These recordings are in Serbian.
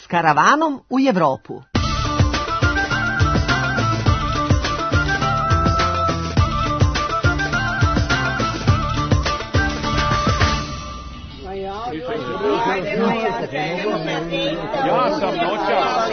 karavanom u Evropu. Ja sam noćas.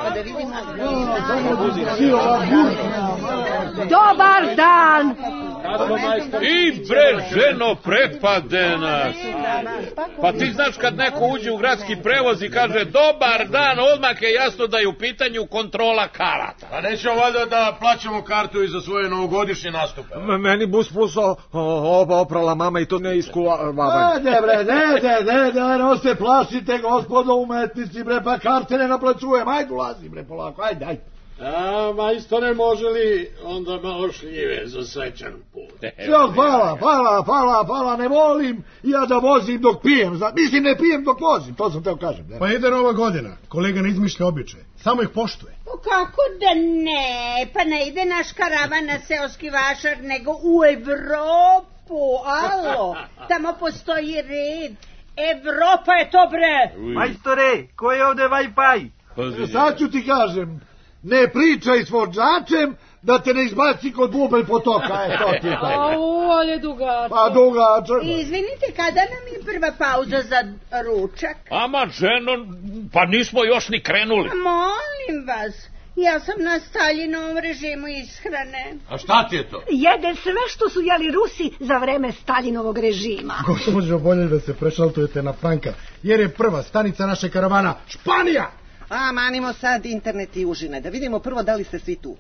Dobar dan! I bre, ženo, prepade nas. Pa ti znaš kad neko uđe u gradski prevoz i kaže dobar dan, odmah je jasno da je u pitanju kontrola karata. A nećemo valjda da plaćamo kartu i za svoje novogodišnje nastupe. Meni bus plus oprala mama i to ne iskuvavaju. Ne bre, ne se plašite, gospodo umetnici, bre, pa karte ne naplaćujem. Ajde, ulazi, bre, polako, ajde. A, majstore, može li onda malo šljive za srećan put? Hvala, ne volim ja da vozim dok pijem. Mislim, ne pijem dok vozim, to sam teo kažem. Pa ide nova godina, kolega ne izmišlja običaje, samo ih poštuje. Kako da ne, pa ne ide naš karavan na seoski vašar, nego u Evropu, alo, tamo postoji red. Evropa je to, bre. Majstore, ko je ovde Wi-Fi? Sad ću ti kažem, ne pričaj s vođačem da te ne izbaci kod bubelj potoka. To ti je taj. Ali je dugačak. Pa dugačak. Izvinite, kada nam je prva pauza za ručak? Ama, ženo, pa nismo još ni krenuli. Molim vas, ja sam na Staljinovom režimu ishrane. A šta ti je to? Jede sve što su jeli Rusi za vreme Staljinovog režima. Gospođo, bolje da se prešaltujete na Franka, jer je prva stanica naše karavana Španija. A, manimo sad internet i užine, da vidimo prvo da li ste svi tu.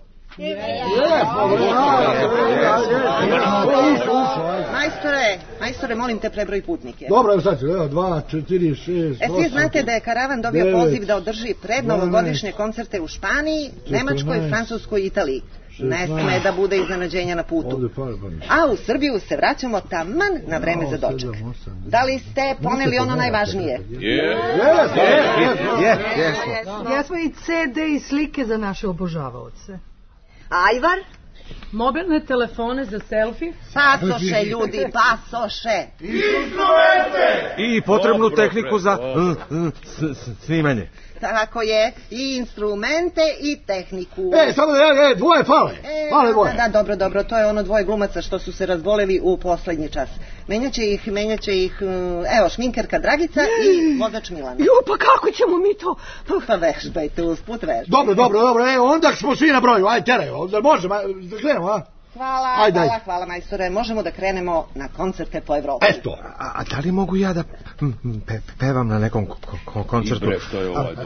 Majstore, molim te, prebroj putnike. Dobro, evo sad ću, 2, 4, 6, 8... Svi znate da je karavan dobio poziv da održi prednovogodišnje koncerte u Španiji, Nemačkoj, Francuskoj i Italiji. Ne sme da bude iznenađenja na putu. A u Srbiju se vraćamo taman na vreme za doček. Da li ste poneli ono najvažnije? Jesmo i CD i slike za naše obožavaoce. Ajvar? Mobilne telefone za selfie. Pasoše, ljudi, pasoše. Instrumente! I potrebnu tehniku za snimanje. Tako je, i instrumente i tehniku. Samo dvoje fale. Fale dvoje. Da, dobro, to je ono dvoje glumaca što su se razboleli u poslednji čas. Menjaće ih, evo, šminkerka Dragica i vozač Milana. Pa kako ćemo mi to? Pa vežbajte, usput vežbajte. Dobro, onda smo svi na broju, ajde, teraj, možemo, da krenemo, a? Hvala, majstore. Možemo da krenemo na koncerte po Evropi. Eto. A da li mogu ja da pevam na nekom koncertu? Bre, što je ovaj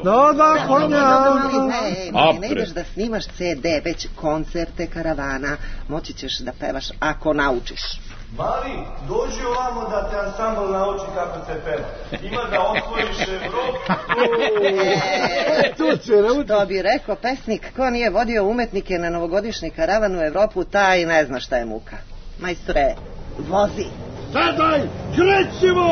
Ne ideš da snimaš CD, već koncerte karavana. Moći ćeš da pevaš ako naučiš. Mali, dođi ovamo da te ansambl nauči kako se peva. Ima da osvojiš Evropu. To bi rekao pesnik, ko nije vodio umetnike na novogodišnji karavan u Evropu, taj ne zna šta je muka. Majstore, vozi. Sadaj, krećemo!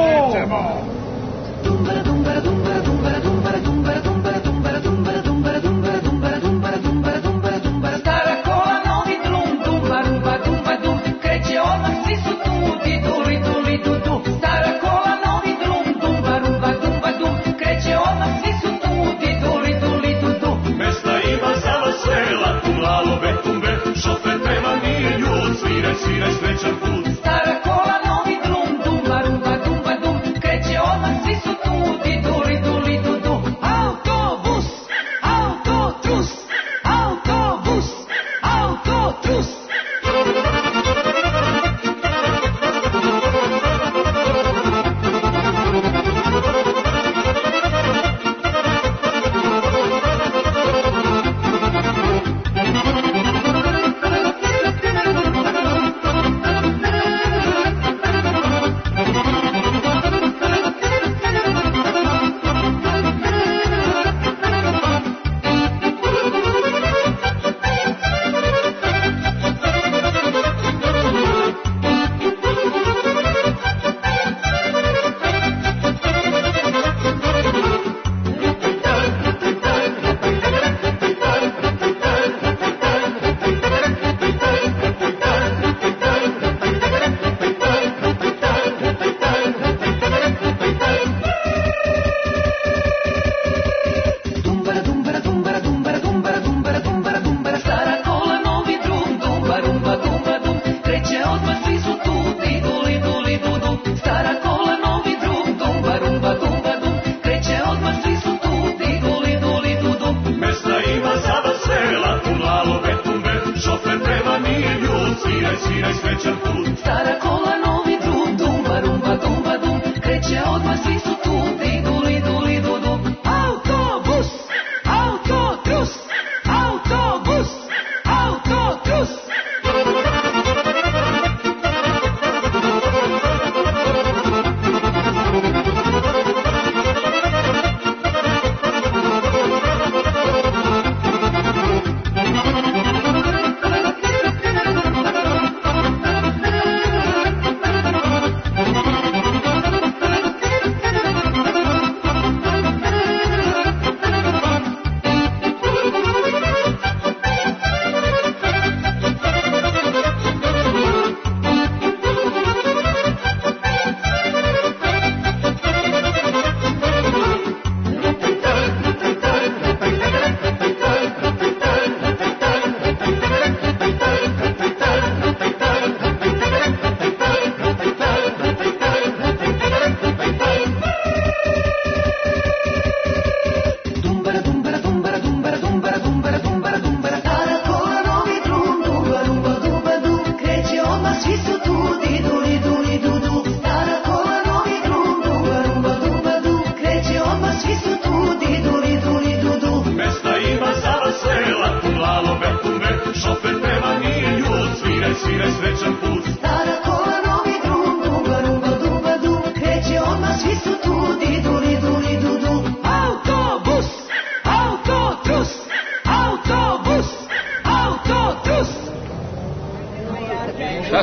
Stara kola, novi drum, dumba, rumba, dumba, dum, kreće odmah, svi su tu, di duli, duli, du, du. Stara kola, novi drum, dumba, rumba, dumba, dum, kreće odmah, svi su tu, di duli, duli, du, du. Mesta ima za vas sela, tu lalobe, tumbe, šofer prema nije ljud, sviraj, srećan put. Stara kola, novi drum, dumba, rumba, dumba, dum, kreće odmah, svi su tu, di duli, du.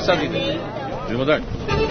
sad ide. Idemo dalje.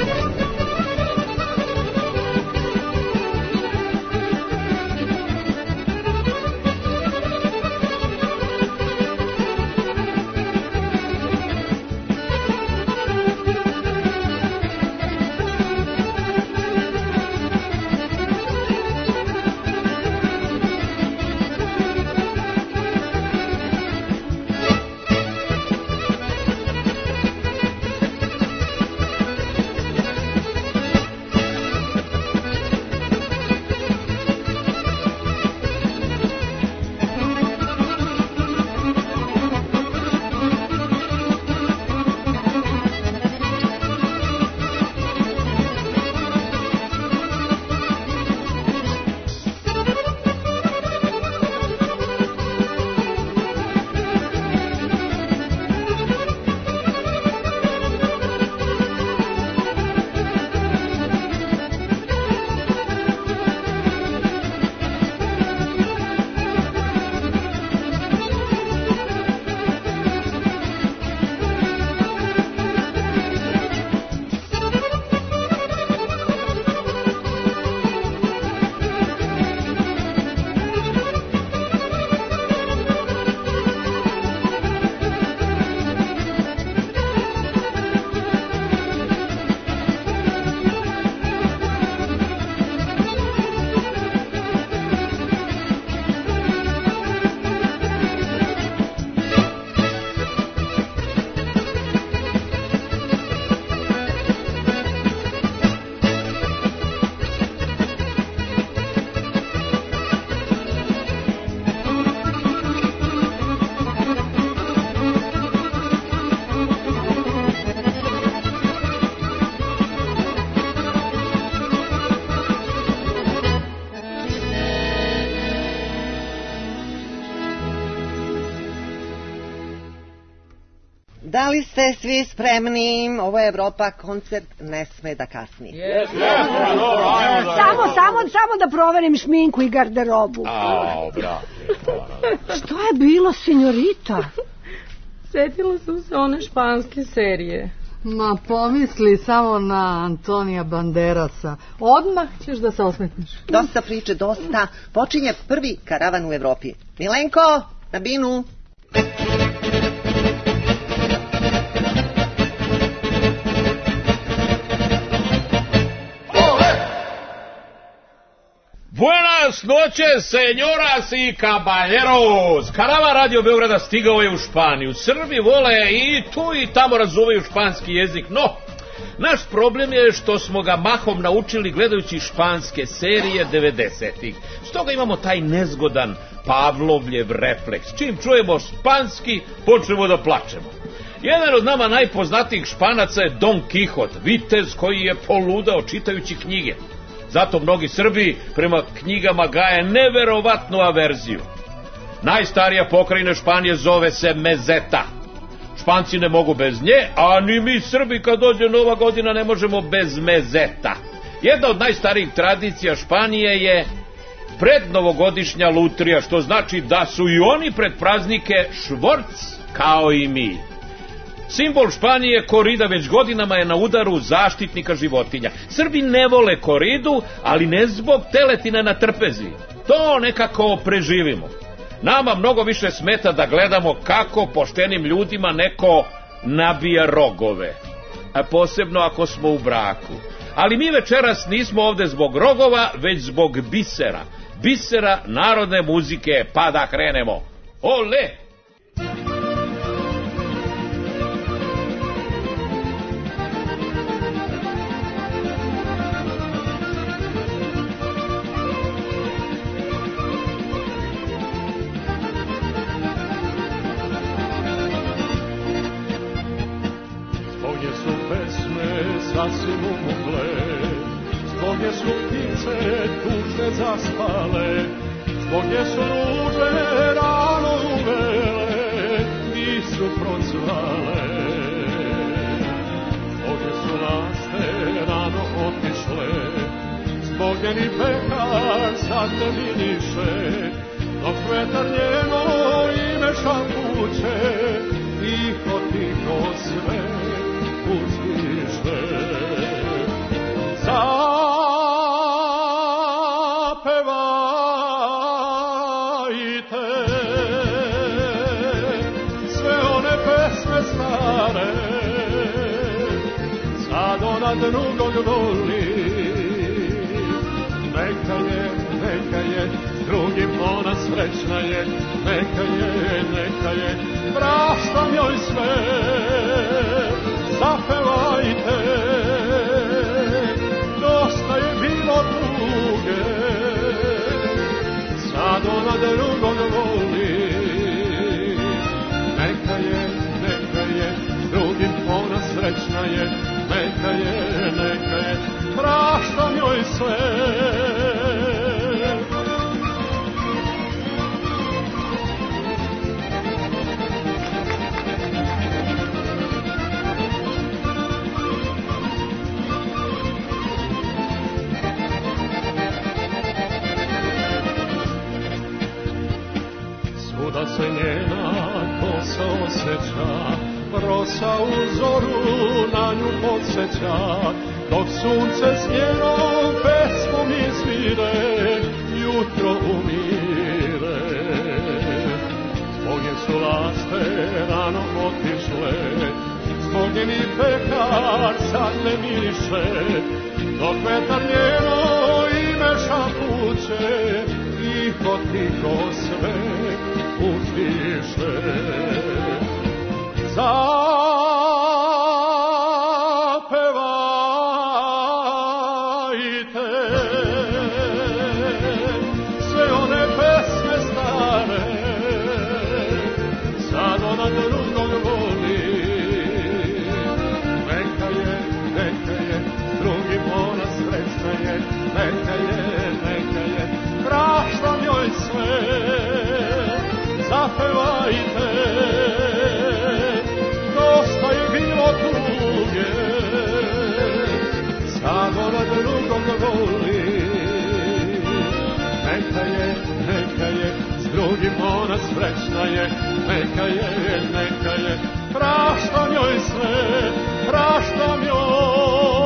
Da li ste svi spremni? Ovo je Evropa, koncert ne sme da kasni. Samo da proverim šminku i garderobu. Što je bilo, senjorita? Sjetila sam se one španske serije. Ma pomisli samo na Antonija Banderasa. Odmah ćeš da se osmetniš. Dosta priče, dosta. Počinje prvi karavan u Evropi. Milenko, na binu. Buenas noches, señoras y caballeros. Karavan Radio Beograda stigao je u Španiju. Srbi vole i tu i tamo razumeju španski jezik, no naš problem je što smo ga mahom naučili gledajući španske serije 90-ih. Stoga imamo taj nezgodan Pavlovljev refleks. Čim čujemo španski, počnemo da plačemo. Jedan od nama najpoznatijih Španaca je Don Kihot, vitez koji je poludao čitajući knjige. Zato mnogi Srbi prema knjigama gaje neverovatnu averziju. Najstarija pokrajina Španije zove se Mezeta. Španci ne mogu bez nje, a ni mi Srbi kad dođe Nova godina ne možemo bez Mezeta. Jedna od najstarijih tradicija Španije je prednovogodišnja lutrija, što znači da su i oni pred praznike švorc kao i mi. Simbol Španije, korida, već godinama je na udaru zaštitnika životinja. Srbi ne vole koridu, ali ne zbog teletina na trpezi. To nekako preživimo. Nama mnogo više smeta da gledamo kako poštenim ljudima neko nabija rogove. A posebno ako smo u braku. Ali mi večeras nismo ovde zbog rogova, već zbog bisera. Bisera narodne muzike, pa da krenemo. Ole! Sasvim umogle, zbog je su ptice tužne zaspale, zbog je su ruže rano uvele, nisu procvale. Zbog je su laste rano otišle, zbog je ni pekar sad ne miriše, dok vetar njeno ime šapuće, tiho, tiho sve uz ona drugog voli. Neka je, s drugim ona srećna je. Neka je, praštam joj sve. Zapevajte, dosta je bilo tuge, sad ona drugog voli. Neka je, s drugim ona srećna je. Neka je, praštam joj sve. Svuda se njena kosa osjeća, rosa u zoru na nju podsjeća, dok sunce s njenom pesmom izvire, jutro umire. Zbog nje su laste rano otišle, zbog njeni pekar sad ne miriše, dok vetar njeno ime šapuće, tiho sve uzdiše. Zapevajte sve one pesme stare, sad ona drugog voli. Neka je, s drugim ona srećna je. Neka je, praštam joj sve. Zapevajte, dosta je bilo tuge, sad ona drugog voli. Neka je, s drugim ona srećna je. Neka je, praštam joj sve, praštam joj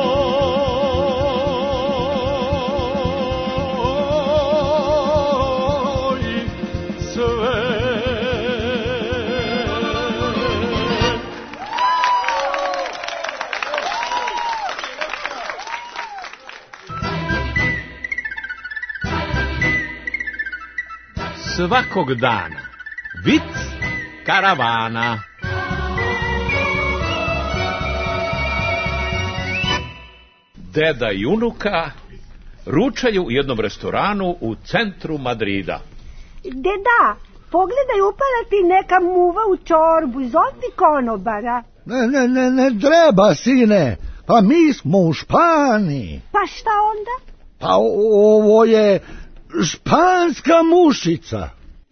sve. Svakog dana vic karavana. Deda i unuka ručaju u jednom restoranu u centru Madrida. Deda, pogledaj, upala ti neka muva u čorbu, zovni konobara. Ne treba, sine, pa mi smo u Španiji. Pa šta onda? Pa ovo je španska mušica.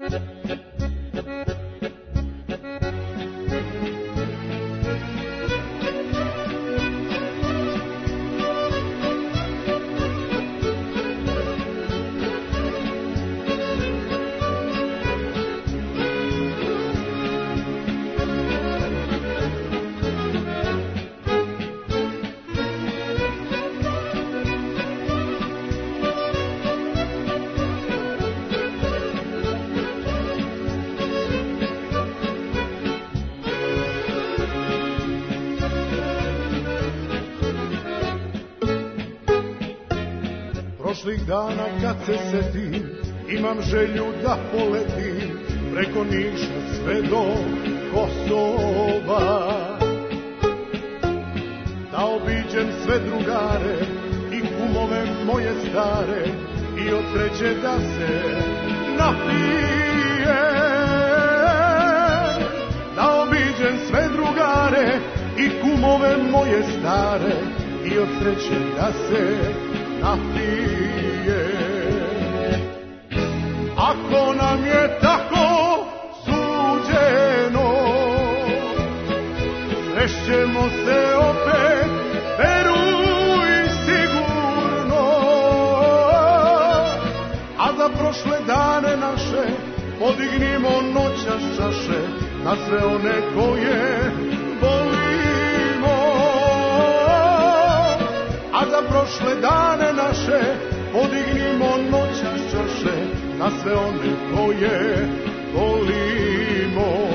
Prošlih dana kad se setim, imam želju da poletim preko Niša sve do Kosova. Da obiđem sve drugare i kumove moje stare i od sreće da se napijem. Da obiđem sve drugare i kumove moje stare i od sreće da se napije. Ako nam je tako suđeno, srećemo se opet, veruj sigurno. A za prošle dane naše podignimo noćas čaše na sve one koje volimo. A za prošle dane naše podignimo noćas čaše na sve one koje volimo.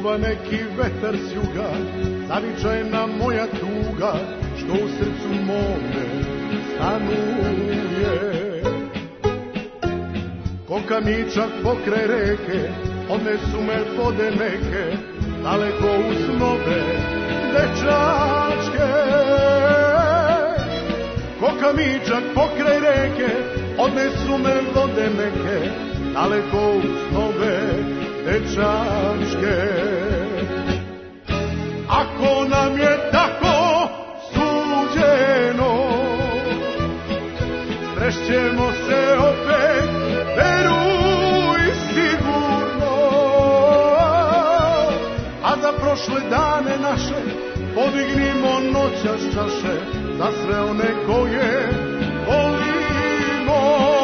čuva neki vetar s juga, zavičajna moja tuga, što u srcu mome stanuje. Ko kamičak pokraj reke, odnesu me vode neke, daleko u snove dečačke. Ko kamičak pokraj reke, odnesu me vode neke, daleko u snove dečačke. Ako nam je tako suđeno, srešćemo se opet, veruj sigurno. A za prošle dane naše podignimo noćas čaše, za sve one koje volimo.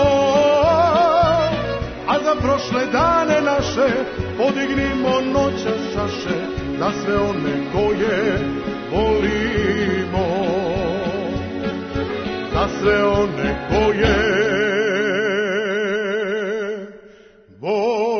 A za prošle dane naše podignimo noćas čaše, za sve one koje volimo. Za sve one koje volimo.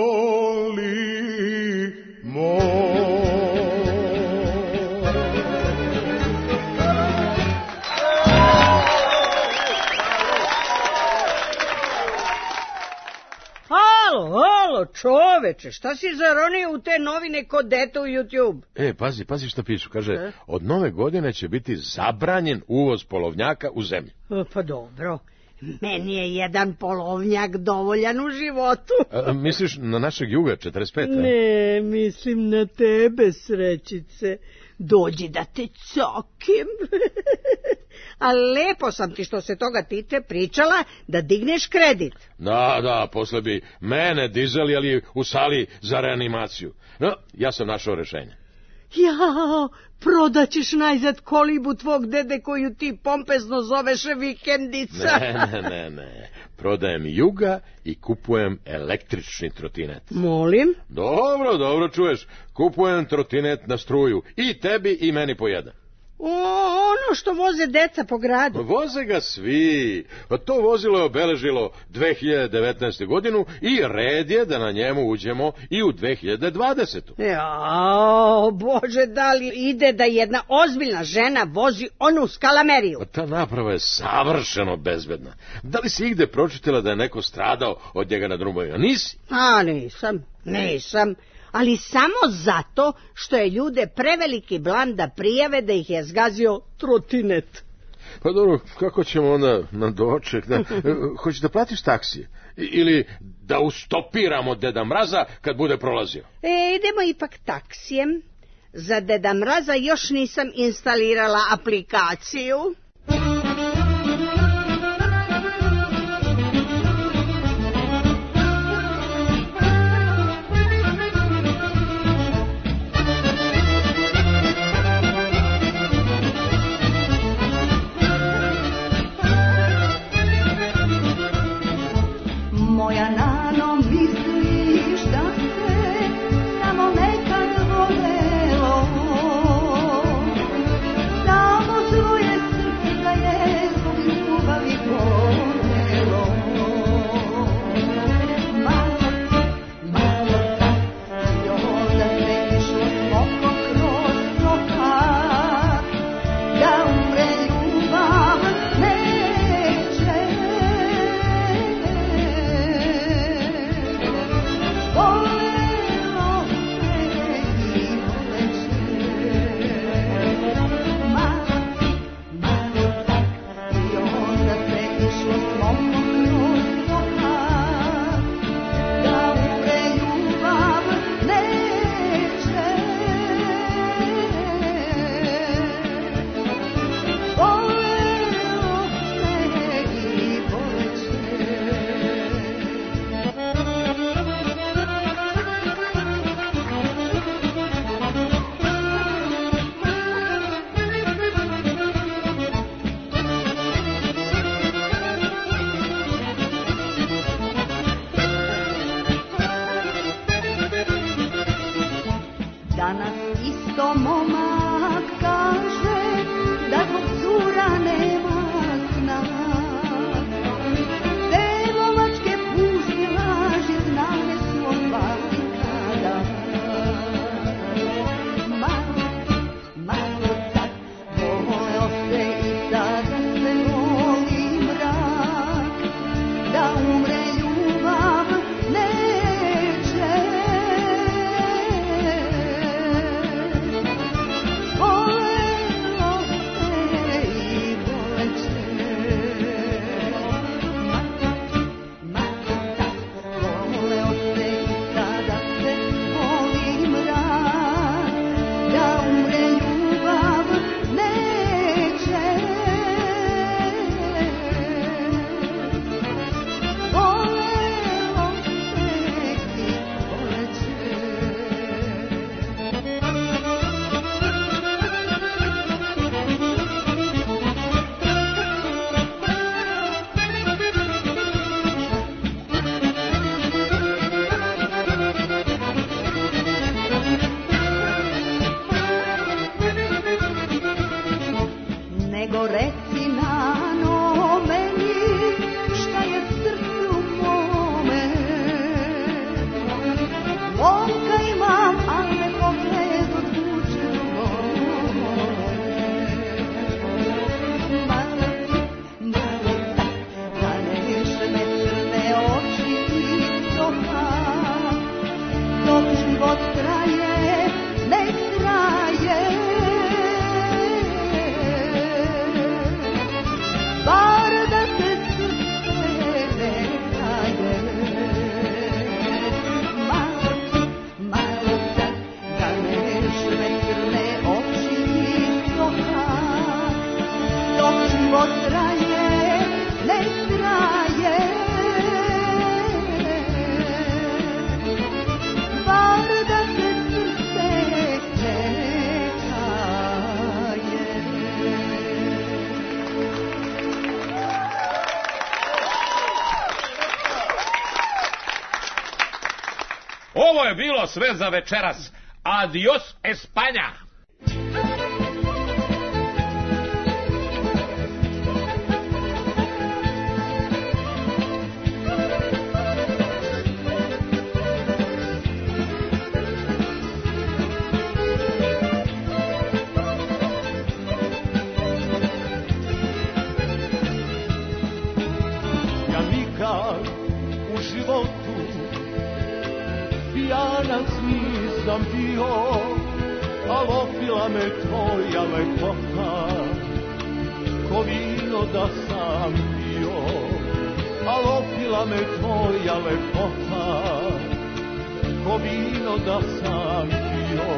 Halo, čoveče, šta si zaronio u te novine kod dete u YouTube? Pazi šta pišu, kaže, od nove godine će biti zabranjen uvoz polovnjaka u zemlju. Pa dobro, meni je jedan polovnjak dovoljan u životu. Misliš na našeg Juga, 45? Ne, mislim na tebe, srećice. Dođi da te cokim. A lepo sam ti što se toga tiče pričala da digneš kredit. Da, posle bi mene dizali, ali u sali za reanimaciju. No, ja sam našao rešenje. Jao, prodaćeš najzad kolibu tvog dede koju ti pompezno zoveš vikendica. Ne. Prodajem Juga i kupujem električni trotinet. Molim? Dobro, čuješ. Kupujem trotinet na struju. I tebi i meni po jedan. Ono što voze deca po gradu. Voze ga svi. To vozilo je obeležilo 2019. godinu i red je da na njemu uđemo i u 2020. Jao, Bože, da li ide da jedna ozbiljna žena vozi onu skalameriju? Ta naprava je savršeno bezbedna. Da li si igde pročitala da je neko stradao od njega na drumovima? Nisi? Nisam. Ali samo zato što je ljude preveliki blan da prijave da ih je zgazio trotinet. Pa dobro, kako ćemo onda na doček? Hoćeš da platiš taksije? Ili da ustopiramo Deda Mraza kad bude prolazio? Idemo ipak taksijem. Za Deda Mraza još nisam instalirala aplikaciju. Moja nano, misliš da se samo nekad volelo, samo svoje srce da je zbog ljubavi bolelo. Malo i onda se išlo smoko kroz rokar, da umre ljubav neće. život traje, nek traje. Bar da te srce ne traje. Malo tak da nežne crne oči soha, dok život traje, nek traje. Bar da te srce ne traje. Ovo je bilo sve za večeras. Adios, Espanja! Ja nikad u životu pijanac nisam bio, al opila me tvoja lepota, ko vino da sam pio, al opila me tvoja lepota, ko vino da sam pio.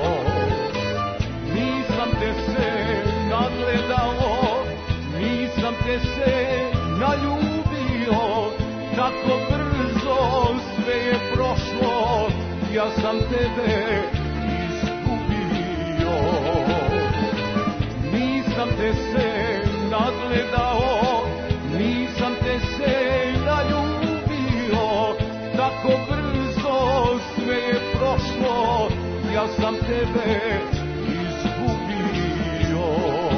Nisam te se nagledao, nisam te se naljubio, tako brzo sve je prošlo, ja sam tebe izgubio. Nisam te se nagledao, nisam te se naljubio, tako brzo sve je prošlo, ja sam tebe izgubio.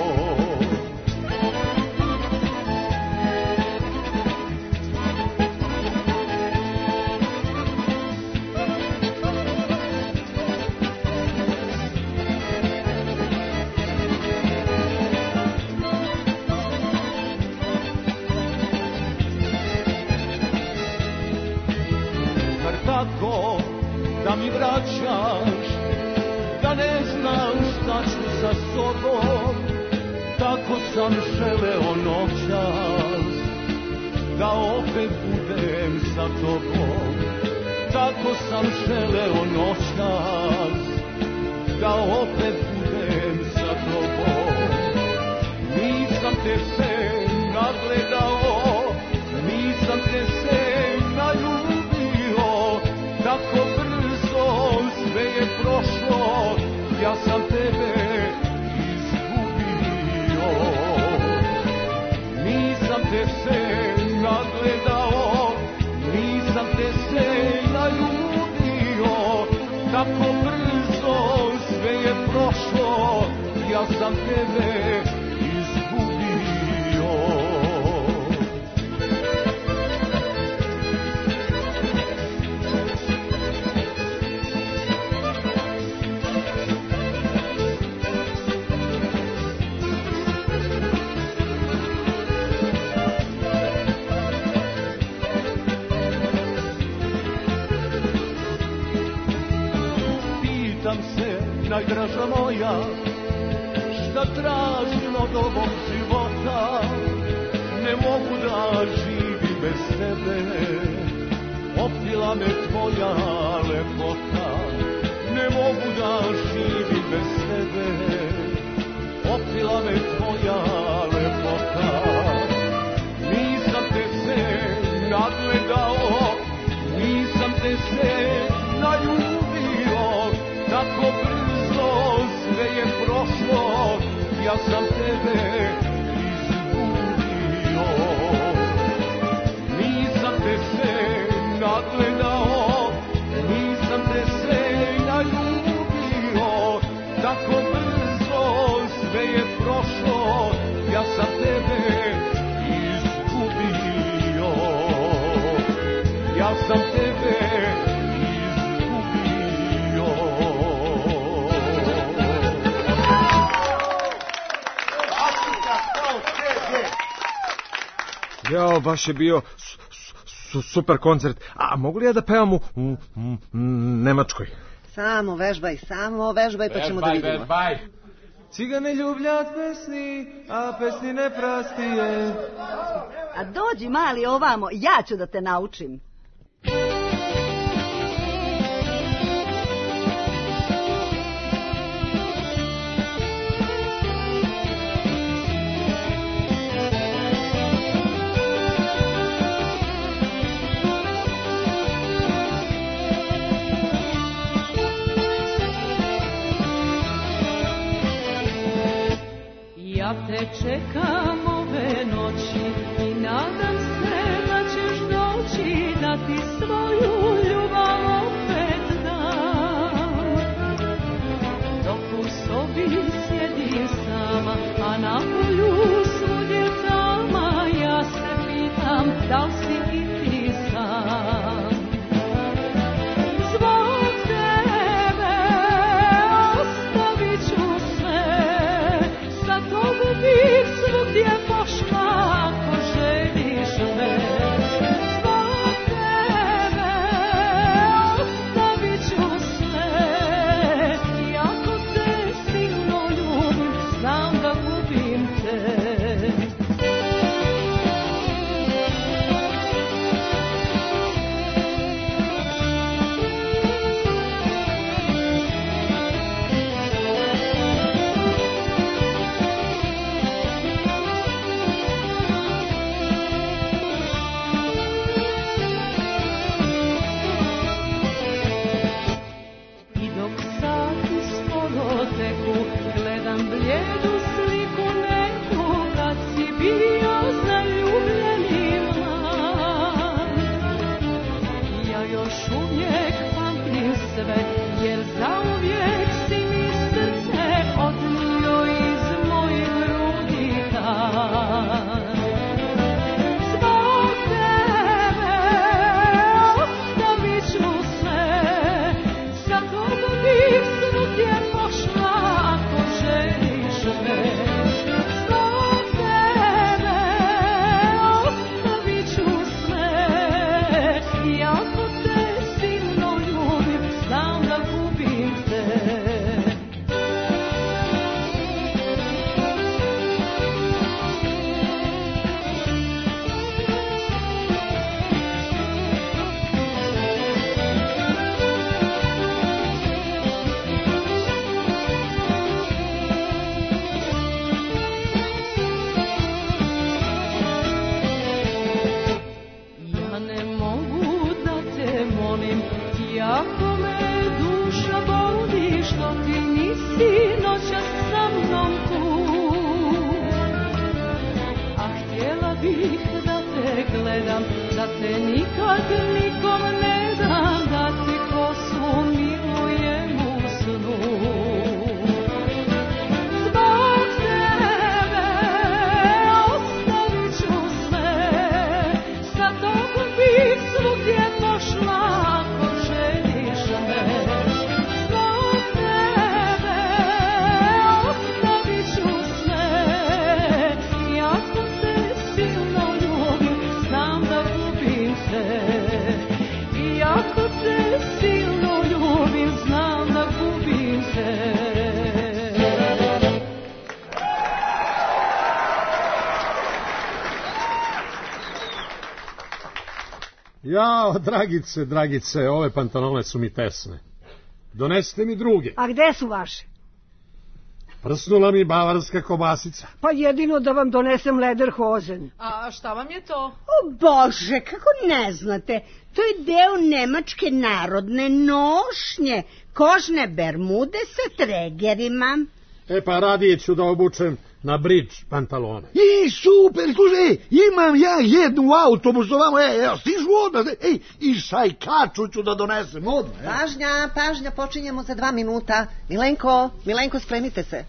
Tako da mi vraćaš, da ne znam šta ću sa sobom, tako sam želeo noćas, da opet budem sa tobom, tako sam želeo noćas, da opet budem sa tobom. Nisam te se nagledao, nisam te se naljubio, tako brzo sve je prošlo, ja sam tebe izgubio. Nisam te se nagledao, nisam te se naljubio, tako brzo sve je prošlo, ja sam tebe izgubio. Pitam se, najdraža moja, šta tražim od ovog života, ne mogu da živim bez tebe, opila me tvoja lepota, ne mogu da živim bez tebe, opila me tvoja lepota. Nisam te se nagledao, nisam te se naljubio, tako brzo sve je prošlo, ja sam tebe izgubio. Nisam te se nagledao, nisam te se naljubio, tako brzo sve je prošlo, ja sam tebe izgubio. Ja sam tebe izgubio. Jao, baš je bio super koncert. A mogu li ja da pevam u Nemačkoj? Samo vežbaj, pa ćemo da vidimo. Vežbaj. Cigane ljubljat pesni, a pesni ne prastije. A dođi mali ovamo, ja ću da te naučim. Ja te čekam ove noći i nadam se da ćeš doći da ti svoju ljubav opet dam. Dok u sobi sjedim sama, a na polju svugdje tama, ja se pitam da li si i ti sam. Zbog tebe ostavit ću sve, za toga bih svugdje pošla ako želiš me. Zbog tebe ostavit ću sve, i ako te silno ljubim, znam da gubim te. I dok sati sporo teku, gledam blijedu sliku neku, kad si bio zaljubljeni mlad. Ja još uvijek pamtim sve, jer zauvijek si mi srce odnio iz mojih grudi tad. Zbog tebe ostavit ću sve, za toga bih svugdje pošla ako želiš me. Zbog tebe ostavit ću sve, i ako te silno ljubim, znam da gubim te. Ja ne mogu da te molim, iako me duša boli, što ti nisi noćas sa mnom tu. A htjela bih da te gledam, da te nikad nikom ne dam, da ti kosu milujem u snu. Zbog tebe ostavit ću sve, za toga bih svugdje pošla ako želiš me. Zbog tebe ostavit ću sve, i ako te silno ljubim, znam da gubim te. I ako te silno ljubim, znam da gubim te. Jao, Dragice, ove pantalone su mi tesne. Donesite mi druge. A gde su vaše? Prsnula mi bavarska kobasica. Pa jedino da vam donesem lederhozen. A šta vam je to? O Bože, kako ne znate? To je deo nemačke narodne nošnje. Kožne bermude sa tregerima. E pa radije ću da obučem na bridge pantalone. I super, slušaj, imam ja jednu u autobusu ovamo, evo, stižu odmah, i šajkaču ću da donesem odmah. Pažnja, počinjemo za 2 minuta. Milenko, spremite se.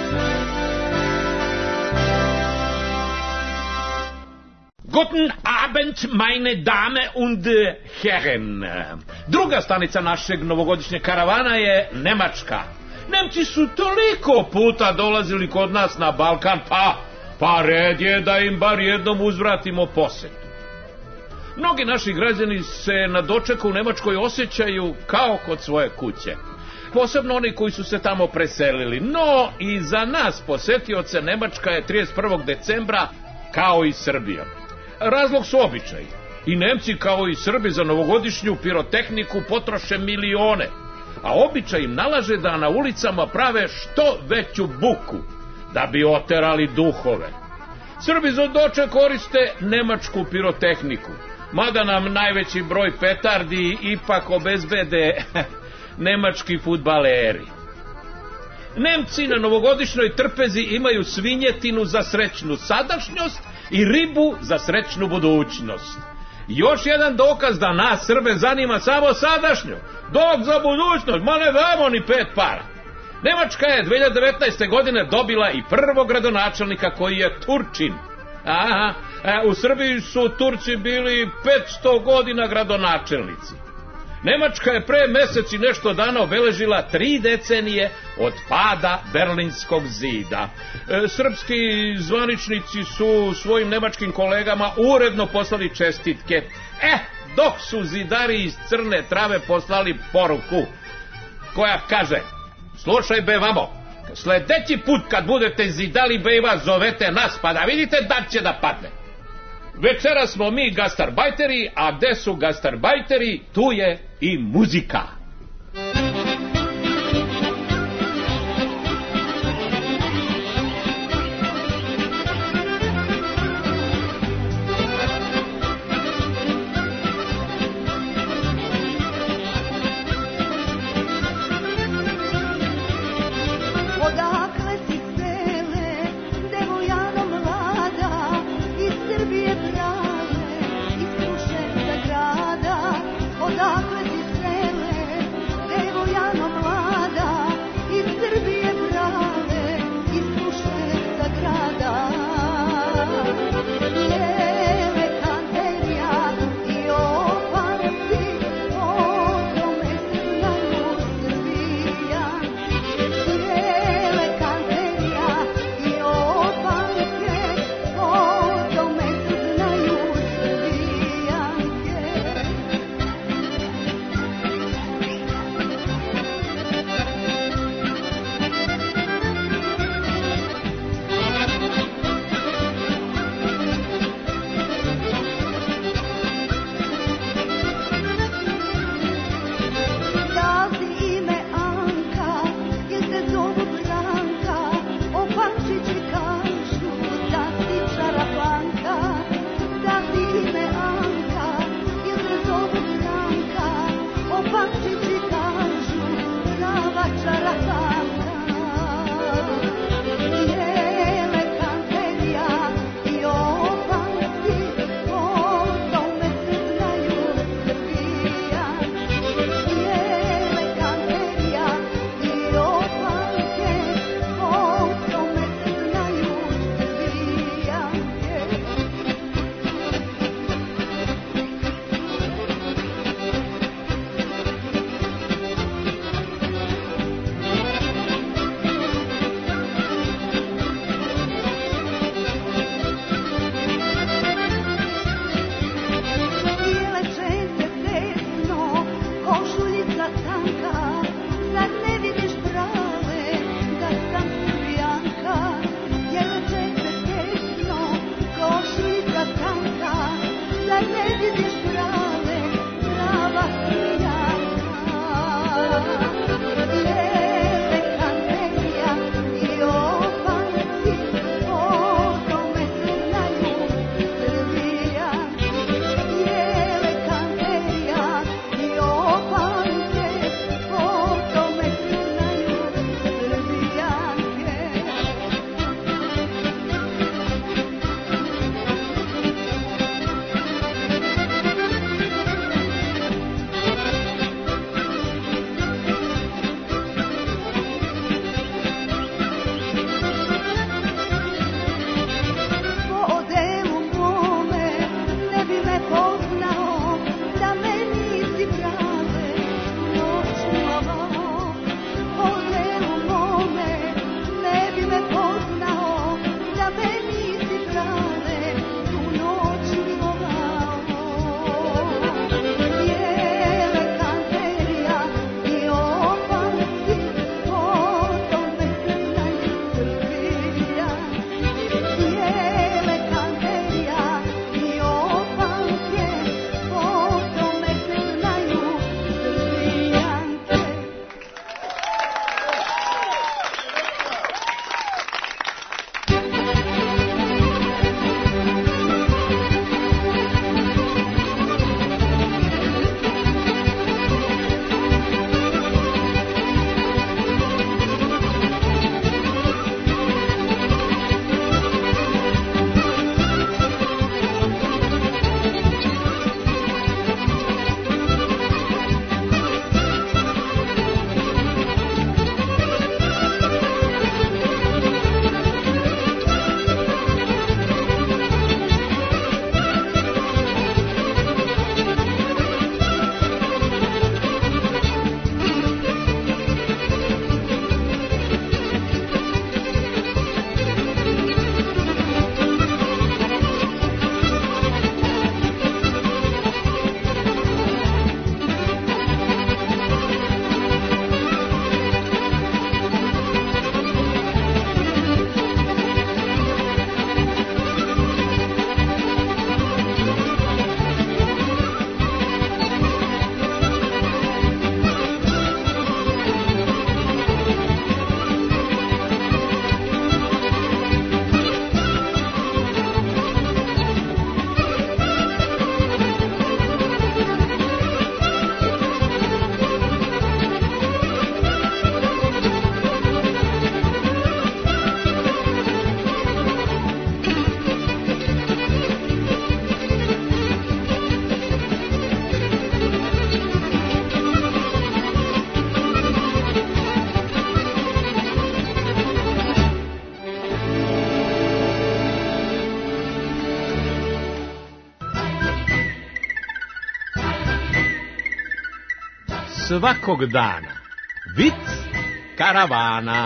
Guten Abend, meine Dame und Herren. Druga stanica našeg novogodišnjeg karavana je Nemačka. Nemci su toliko puta dolazili kod nas na Balkan, pa red je da im bar jednom uzvratimo posetu. Mnogi naši građani se na dočeku u Nemačkoj osjećaju kao kod svoje kuće. Posebno oni koji su se tamo preselili. No i za nas posetioce Nemačka je 31. decembra kao i Srbija. Razlog su običaji. I Nemci kao i Srbi za novogodišnju pirotehniku potroše milione, a običaj im nalaže da na ulicama prave što veću buku, da bi oterali duhove. Srbi za doček koriste nemačku pirotehniku, mada nam najveći broj petardi ipak obezbede nemački fudbaleri. Nemci na novogodišnjoj trpezi imaju svinjetinu za srećnu sadašnjost i ribu za srećnu budućnost. Još jedan dokaz da nas Srbe zanima samo sadašnjo, dok za budućnost ma ne damo ni 5 para. Nemačka je 2019. godine dobila i prvog gradonačelnika koji je Turčin. U Srbiji su Turci bili 500 godina gradonačelnici. Nemačka je pre mesec i nešto dana obeležila 3 decenije od pada Berlinskog zida. Srpski zvaničnici su svojim nemačkim kolegama uredno poslali čestitke, dok su zidari iz Crne Trave poslali poruku koja kaže: slušaj be vamo, sledeći put kad budete zidali bejva zovete nas pa da vidite da će da padne. Večera smo mi gastarbajteri, a gde su gastarbajteri, tu je i muzika. Odakle si sele, svakog dana. Vic karavana.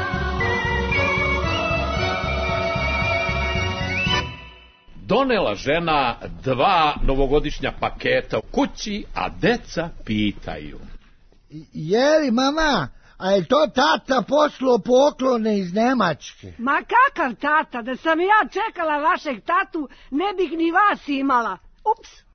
Donela žena 2 novogodišnja paketa u kući, a deca pitaju. Jeli, mama, a je to tata poslao poklone iz Nemačke? Ma kakav tata, da sam ja čekala vašeg tatu, ne bih ni vas imala. Ups.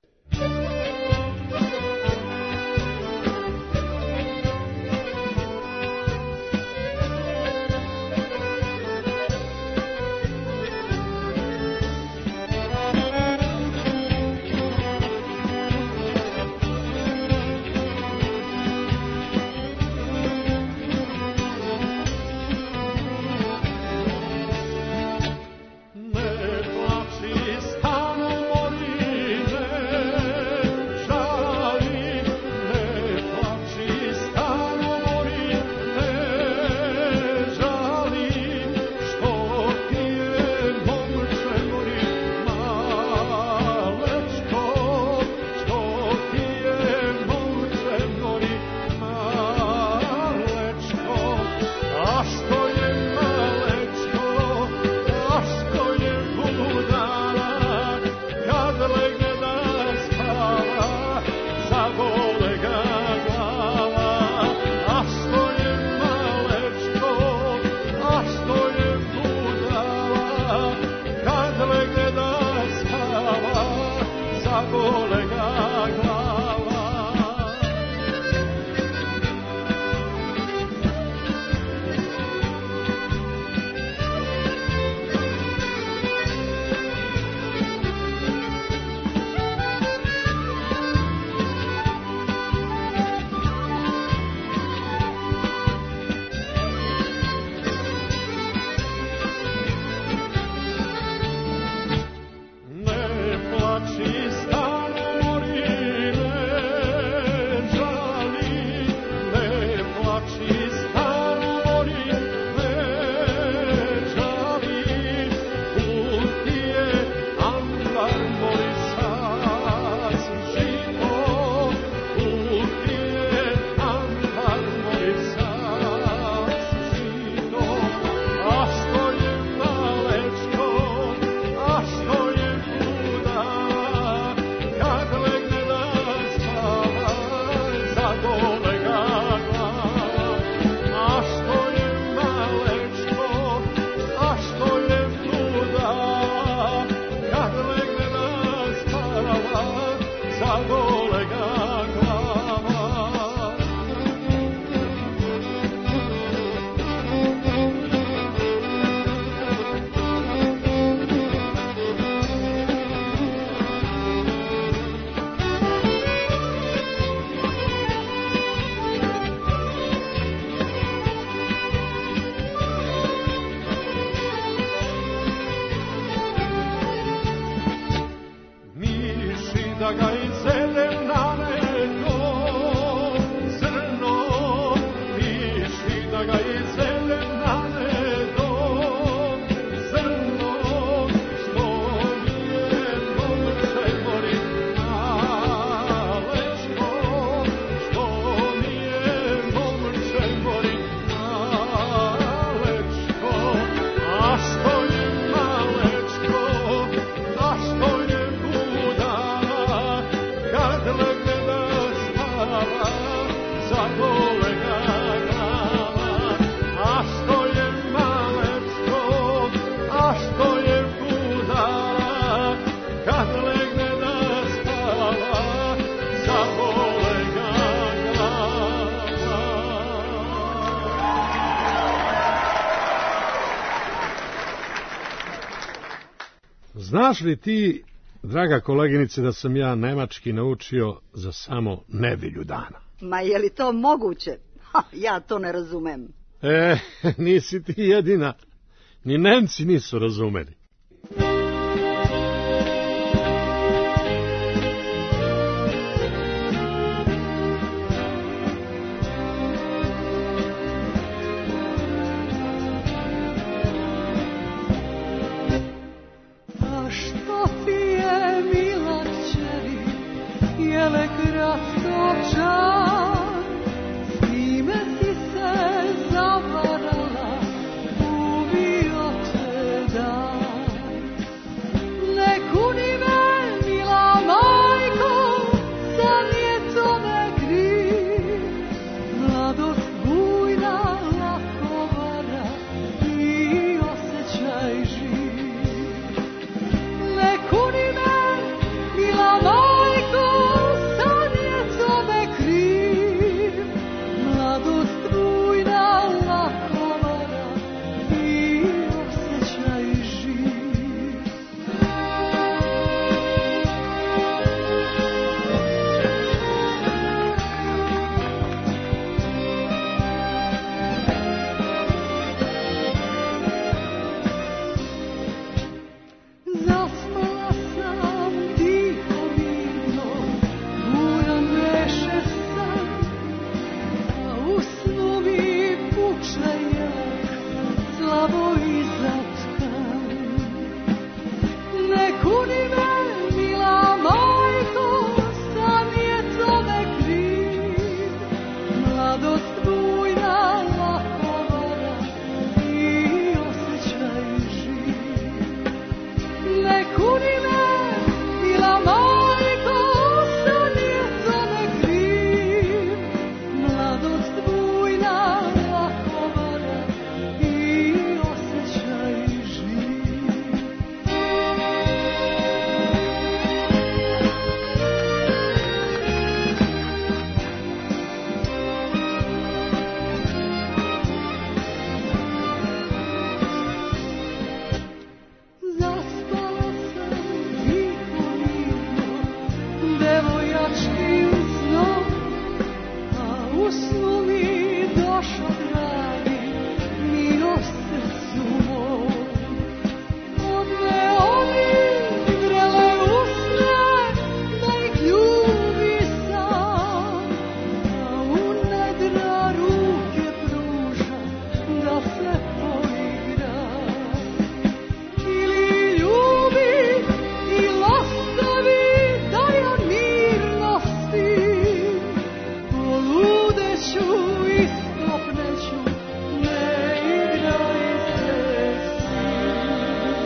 Znaš li ti, draga koleginice, da sam ja nemački naučio za samo nedelju dana? Ma je li to moguće? Ha, ja to ne razumem. Nisi ti jedina. Ni Nemci nisu razumeli. mački u snu, a u snu mi došao dragi, mi o srcu moj. Odveo mi vrele usne, da ih ljubi sam, a u nedra ruke pruža, da se poigra. Ili ljubi, ili ostavi, da ja mirno spim, poludeću i skopneću, ne igraj se s njim.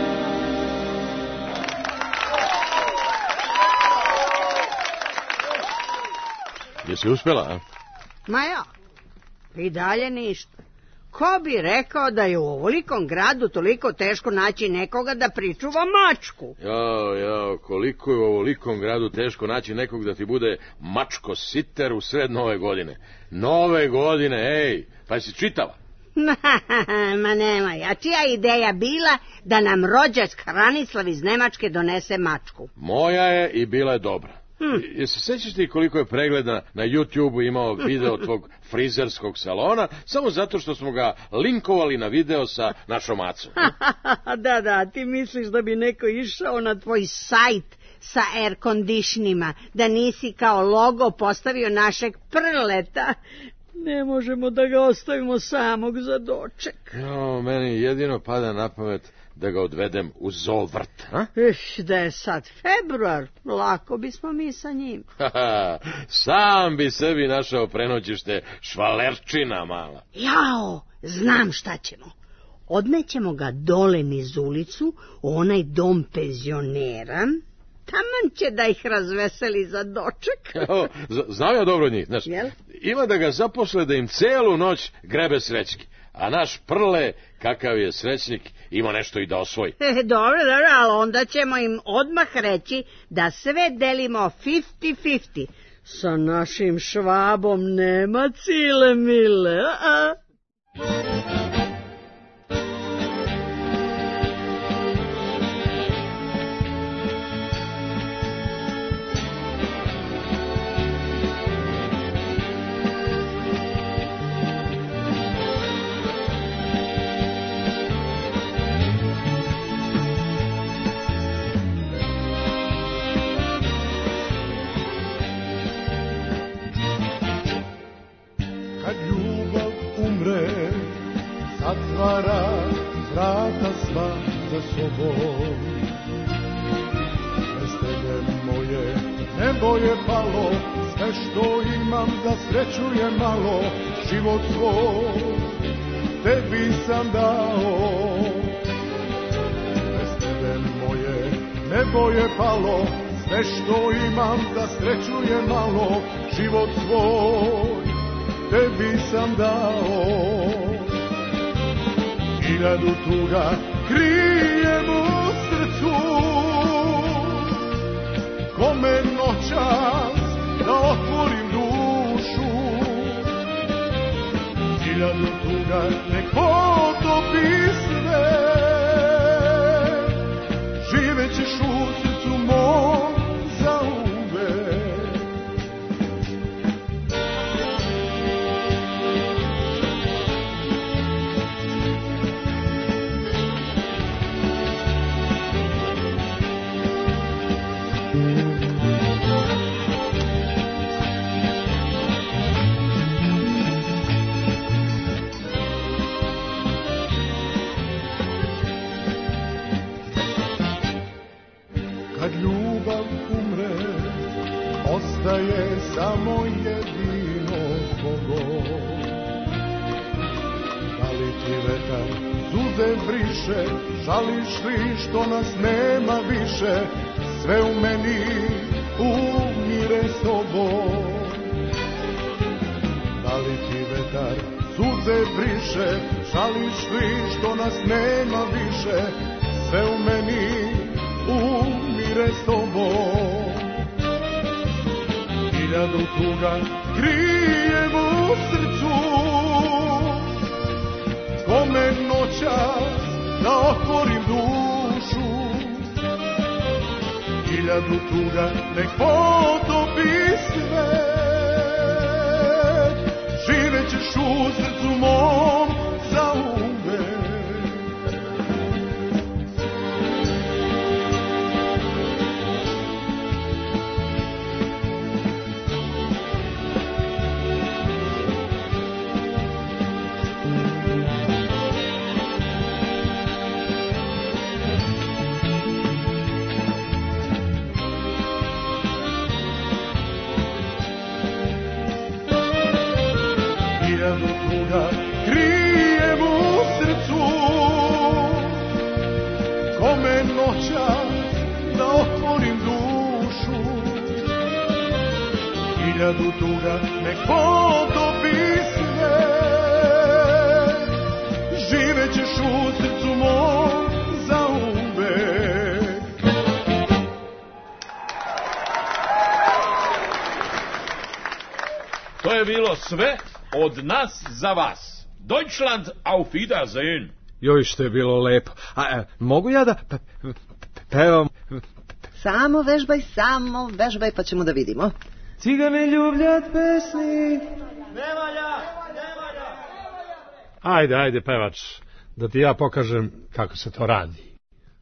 Jesi uspjela, a? Ma ja, i dalje ništa. Ko bi rekao da je u ovolikom gradu toliko teško naći nekoga da pričuva mačku? Jao, koliko je u ovolikom gradu teško naći nekog da ti bude mačko siter u sred nove godine. Nove godine, ej, pa si čitala? Ma nemoj, a čija ideja bila da nam rođak Hranislav iz Nemačke donese mačku? Moja je i bila je dobra. Jesi sećaš ti koliko je pregleda na YouTube-u imao video tvog frizerskog salona, samo zato što smo ga linkovali na video sa našom Acom? Da, ti misliš da bi neko išao na tvoj sajt sa air conditionima, da nisi kao logo postavio našeg Prleta? Ne možemo da ga ostavimo samog za doček. Meni jedino pada na pamet da ga odvedem u zoovrt, a? Da je sad februar, lako bismo mi sa njim. Sam bi sebi našao prenoćište, švalerčina mala. Jao, znam šta ćemo. Odnećemo ga dole niz ulicu, u onaj dom penzionera. Taman će da ih razveseli za doček. Znam ja dobro njih, znaš. Ima da ga zaposle da im celu noć grebe srećki. A naš Prle, kakav je srećnik, ima nešto i da osvoji. Dobro, ali onda ćemo im odmah reći da sve delimo 50-50. Sa našim Švabom nema cile mile, a? Zatvara vrata sva za sobom. Bez tebe moje nebo je palo, sve što imam za sreću je malo, život svoj tebi sam dao. Bez tebe moje nebo je palo, sve što imam za sreću je malo, život svoj tebi sam dao. Hiljadu tuga krijem u srcu, kome noćas da otvorim dušu. Hiljadu tuga nek potopi sve, živećeš u srcu mom zauvek. Ostaje samo jedino Bogo. Da li ti vetar suze briše, žališ li što nas nema više, sve u meni umire s tobom. Da li ti vetar suze briše, žališ li što nas nema više, sve u meni umire s tobom. Hiljadu tuga krijem u srcu, kome noćas da otvorim dušu. Hiljadu tuga nek potopi tuga krijem u srcu, kome noćas da otvorim dušu, hiljadu tuga nek potopi sve, živećeš u srcu mom zauvek. To je bilo sve od nas za vas. Deutschland auf Wiedersehen. Joj, što je bilo lepo. Mogu ja da pevam? Samo vežbaj pa ćemo da vidimo. Cigane ljubljat pesni. Ne valja. Ajde, pevač, da ti ja pokažem kako se to radi.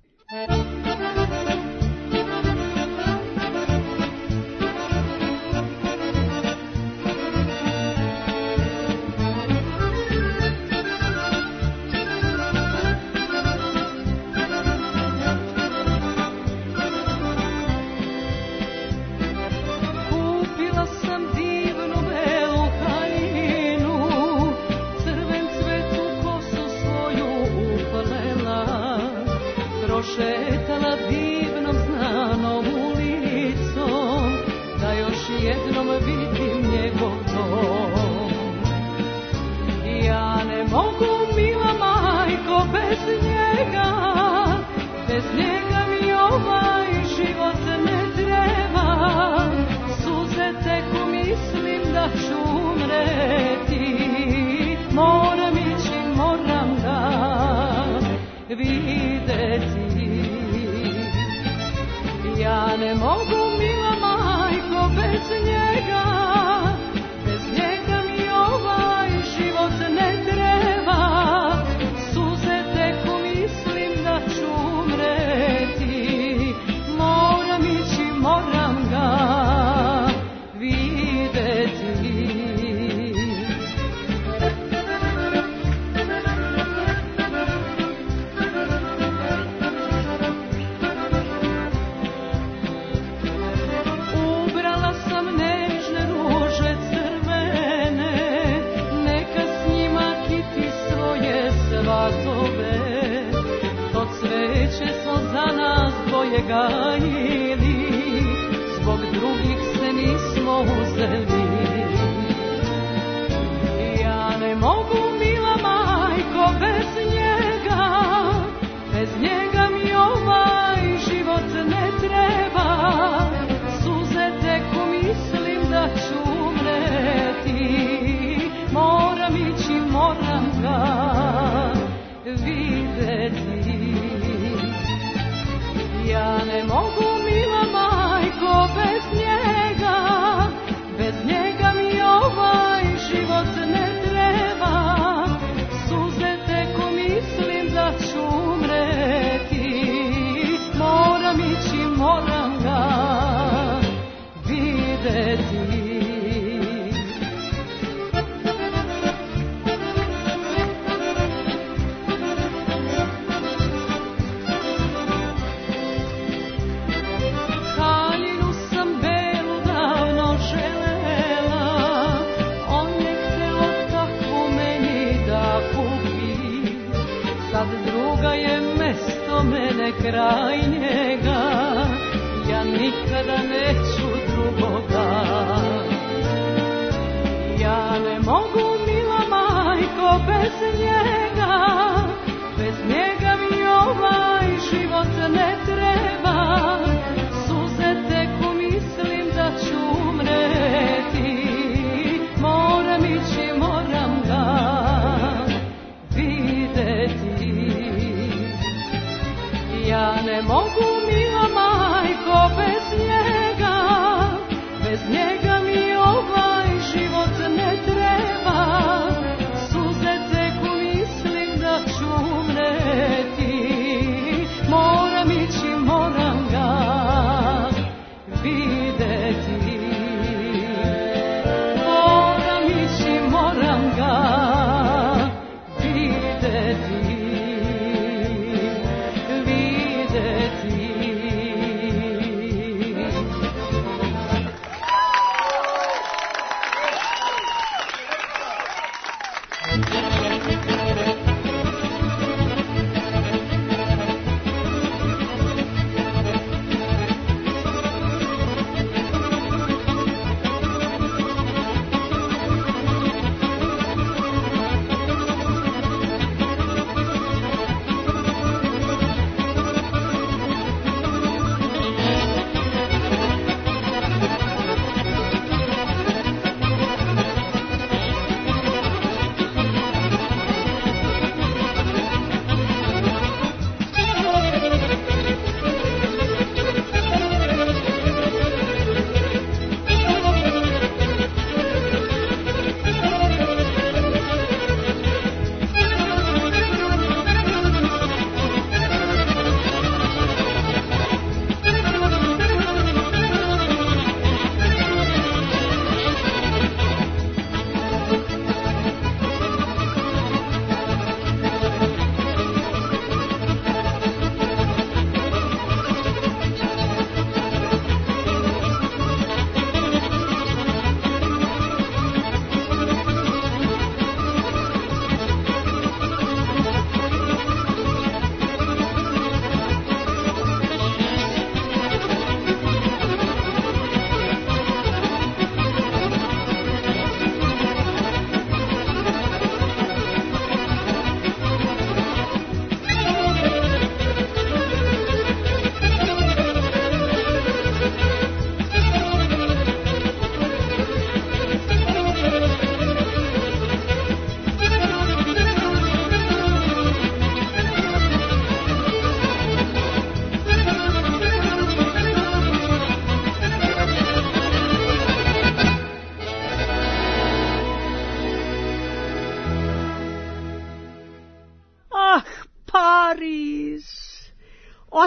Šetala divnom znanom ulicom, da još jednom vidim njegov dom. Ja ne mogu, mila majko, bez njega mi ovaj život ne treba. Suze teku, mislim da ću umreti, moram ići, moram ga videti. Ja ne mogu, mila majko, bez njega mi ovaj život ne treba. Suze teku, mislim da ću umreti, moram ići, moram ga videti. To cveće smo za nas dvoje gajili, zbog drugih se nismo uzeli. Ja ne mogu, mila majko, bez njega mi ovaj život ne treba. Suze teku, mislim da ću umreti, moram ići, moram ga videti. Ja ne mogu, mila majko, bez njega mi ovaj život ne treba. Suze teku, mislim da ću umreti, moram ići, moram ga videti. Mene kraj njega, ja nikada neću drugoga. Ja ne mogu, mila majko, bez njega mi ovaj život ne treba. Suze teku, mislim da ću umreti, moram ići, moram ga videti. Ja ne mogu, mila majko, bez njega mi ovaj život ne treba. Suze teku, mislim da ću umreti, moram ići, moram ga videti. Moram ići, moram ga videti.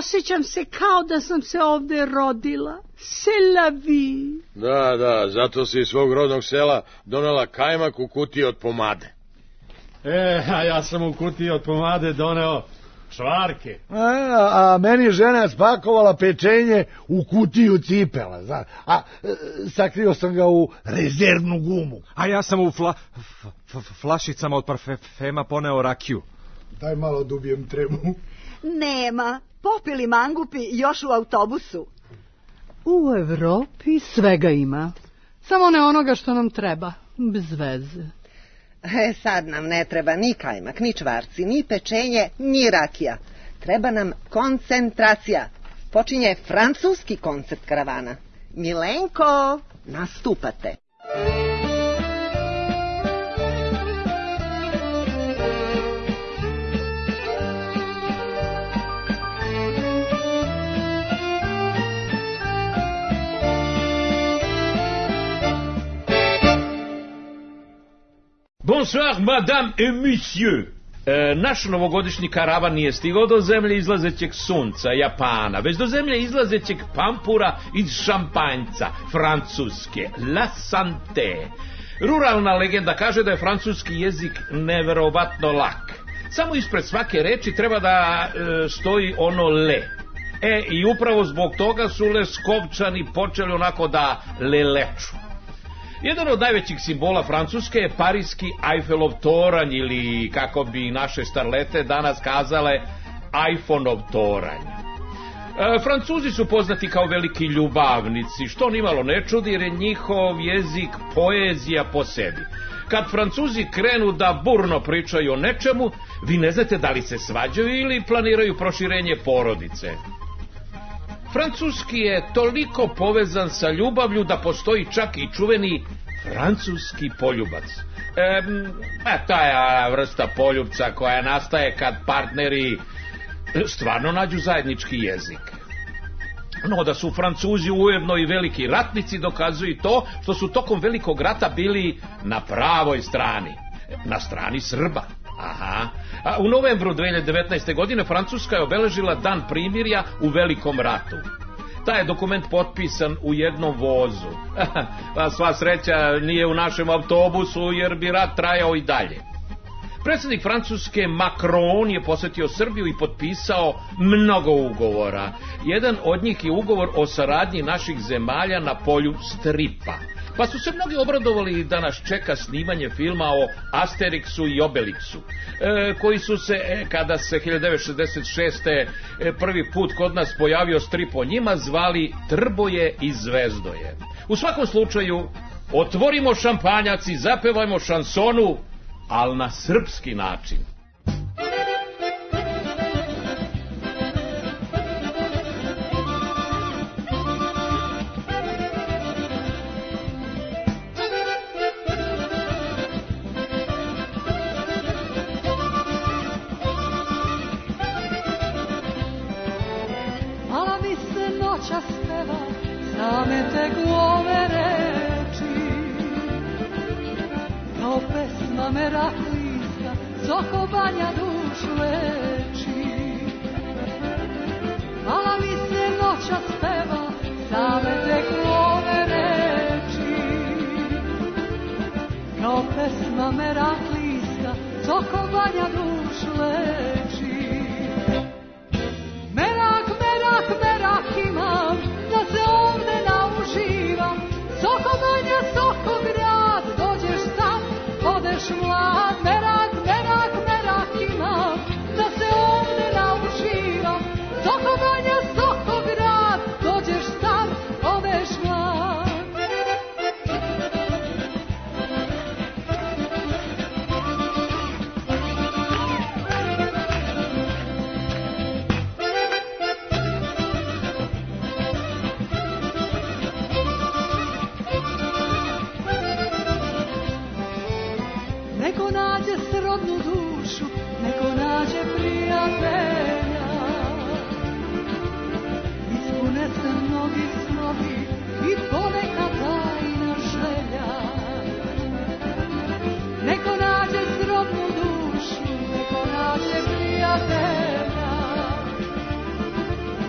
osjećam se kao da sam se ovde rodila. C'est la vie. Da, zato si iz svog rodnog sela donela kajmak u kutiji od pomade. A ja sam u kutiji od pomade doneo švarke. A meni žena spakovala pečenje u kutiju cipela, znaš. A sakrio sam ga u rezervnu gumu. A ja sam u flašicama od parfema poneo rakiju. Daj malo dubijem tremu. Nema, popili mangupi još u autobusu. U Evropi svega ima. Samo ne onoga što nam treba. Bez veze. Sad nam ne treba ni kajmak, ni čvarci, ni pečenje, ni rakija. Treba nam koncentracija. Počinje francuski koncert karavana. Milenko, nastupate. Bonsoir, madame et monsieur. Naš novogodišnji karavan nije stigao do zemlje izlazećeg sunca, Japana, već do zemlje izlazećeg pampura iz šampanjca, Francuske, la santé. Ruralna legenda kaže da je francuski jezik neverovatno lak. Samo ispred svake reči treba da stoji ono le. I upravo zbog toga su Leskovčani počeli onako da leleču. Jedan od najvećih simbola Francuske je parijski Eiffelov toranj ili, kako bi naše starlete danas kazale, iPhone-ov toranj. Francuzi su poznati kao veliki ljubavnici, što nimalo ne čudi jer je njihov jezik poezija po sebi. Kad Francuzi krenu da burno pričaju o nečemu, vi ne znate da li se svađaju ili planiraju proširenje porodice. Francuski je toliko povezan sa ljubavlju da postoji čak i čuveni francuski poljubac. Ta je vrsta poljubca koja nastaje kad partneri stvarno nađu zajednički jezik. No, da su Francuzi ujedno i veliki ratnici dokazuje i to što su tokom Velikog rata bili na pravoj strani, na strani Srba. A u novembru 2019. godine Francuska je obeležila dan primirja u Velikom ratu. Taj je dokument potpisan u jednom vozu. Sva sreća nije u našem autobusu jer bi rat trajao i dalje. Predsjednik Francuske Macron je posjetio Srbiju i potpisao mnogo ugovora. Jedan od njih je ugovor o saradnji naših zemalja na polju stripa. Pa su se mnogi obradovali da nas čeka snimanje filma o Asterixu i Obelixu, koji su se, kada se 1966. Prvi put kod nas pojavio strip o njima, zvali Trboje i Zvezdoje. U svakom slučaju, otvorimo šampanjac i zapevajmo šansonu, ali na srpski način. Sokobanja duš leči, mala mi se noća speva, same teku ove reči. Kao pesma Meraklijska, Sokobanja duš leči. Merak, merak, merak imam, da se ovde nauživam. Sokobanja, Sokograd, dođeš sam, odeš mlad. Merak, merak, merak imam, da se ovde nauživam. Sokobanja, Sokograd, dođeš sam, odeš mlad. Neko nađe srodnu dušu, neko nađe prijatelja. Ispune se mnogi snovi i poneka tajna želja. Neko nađe srodnu dušu, neko nađe prijatelja.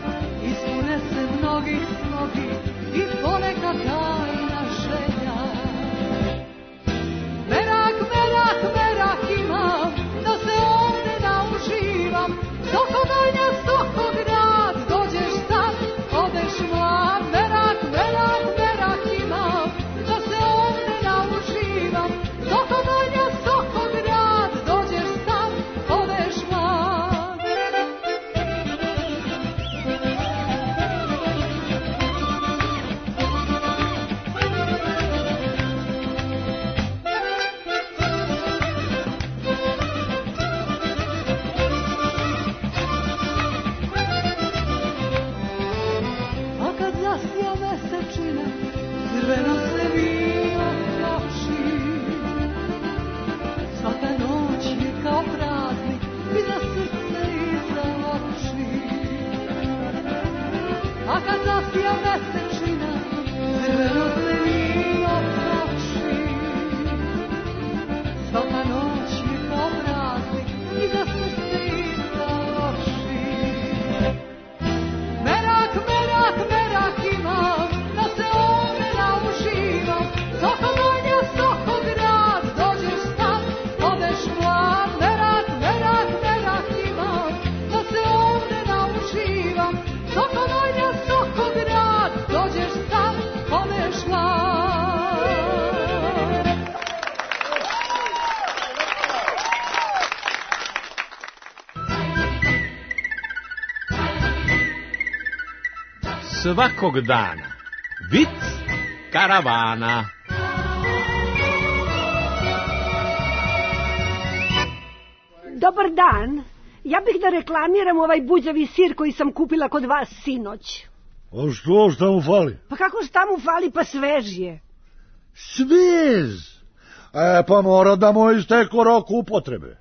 svakog dana. Vic karavana. Dobar dan. Ja bih da reklamiram ovaj buđavi sir koji sam kupila kod vas sinoć. A što, šta mu fali? Pa kako šta mu fali, pa svež je. Svež? Pa mora da mu isteko rok upotrebe.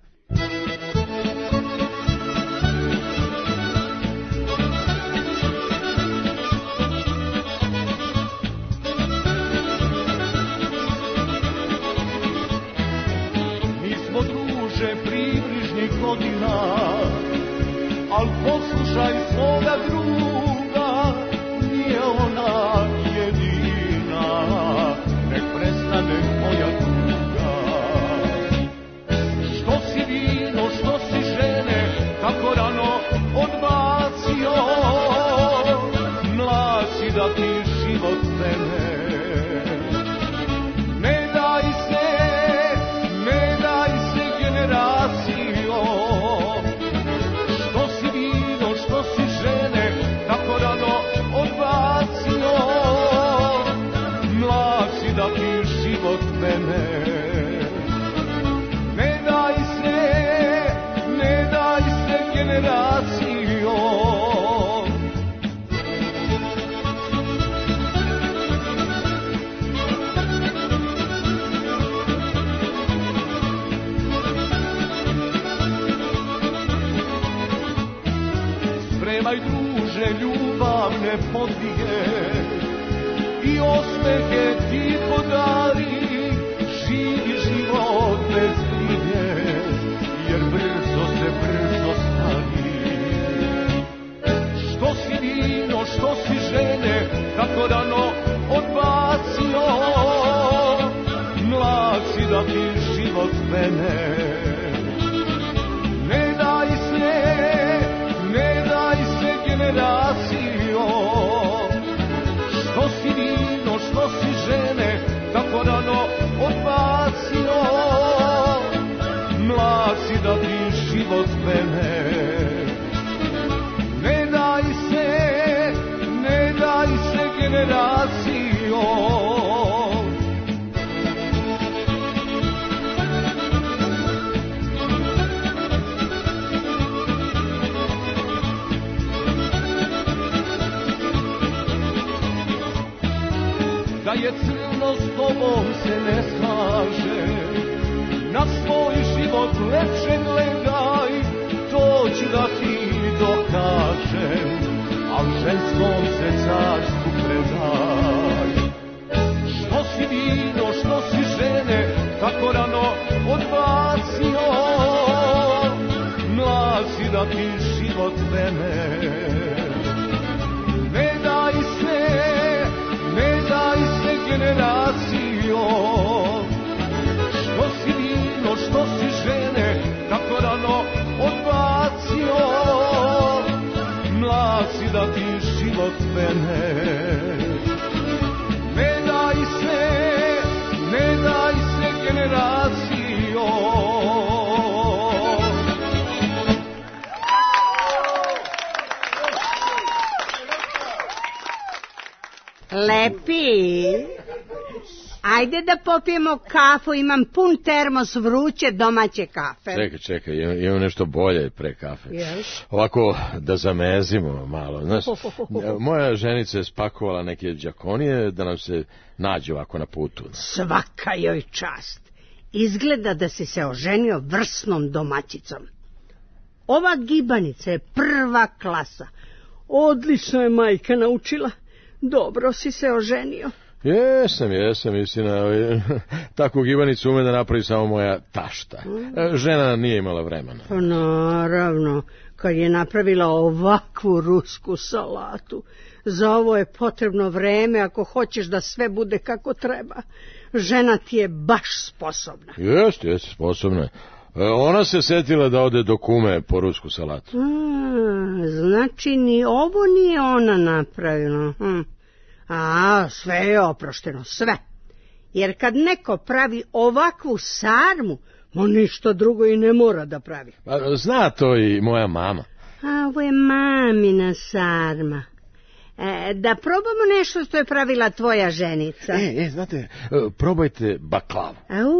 Mi smo druže približnih godina, al poslušaj svoga druga, nije ona jedina, nek prestane moja tuga. Što si vino, što si žene, tako rano odbacio, mlad si da ti život mene. Ne daj se generacijo, što si vino, što si žene, tako rano odbacio, mlad si da ti život mene. Ne daj se generacijo. Spremaj druže ljubavne podvige i osmehe ti podari, živi život bez brige, jer brzo stari. Što si vino, što si žene, tako rano odbacio, mlad si da ti život mene. Ne daj se generacijo, što si vino, što si žene, tako rano odbacio, mlad si da ti život mene. Ne daj se generacijo. Da je crno s tobom se ne slaže, na svoj život lepše gledaj, to ću da ti dokažem, al ženskom se carstvu predaj. Što si vino, što si žene, tako rano odbacio, mlad si da ti život mene. Ne daj se generacijo, što si vino, što si žene, tako rano odbacio, mlad si da ti život mene. Ne daj se generacijo. Lepi, ajde da popijemo kafu, imam pun termos vruće domaće kafe. Čekaj, imam nešto bolje pre kafe. Yes. Ovako da zamezimo malo. Znaš, moja ženica je spakovala neke đakonije da nam se nađe ovako na putu. Svaka joj čast. Izgleda da si se oženio vrsnom domaćicom. Ova gibanica je prva klasa. Odlično je majka naučila. Dobro si se oženio. Jesam, istina. Takvu gibanicu ume da napravi samo moja tašta. Žena nije imala vremena. Pa naravno, kad je napravila ovakvu rusku salatu. Za ovo je potrebno vreme ako hoćeš da sve bude kako treba. Žena ti je baš sposobna. Jeste, sposobna. Ona se setila da ode do kume po rusku salatu. Znači ni ovo nije ona napravila. Sve je oprošteno, sve. Jer kad neko pravi ovakvu sarmu, on ništa drugo i ne mora da pravi. Zna to i moja mama. Ovo je mamina sarma. Da probamo nešto što je pravila tvoja ženica. Znate, probajte baklavu.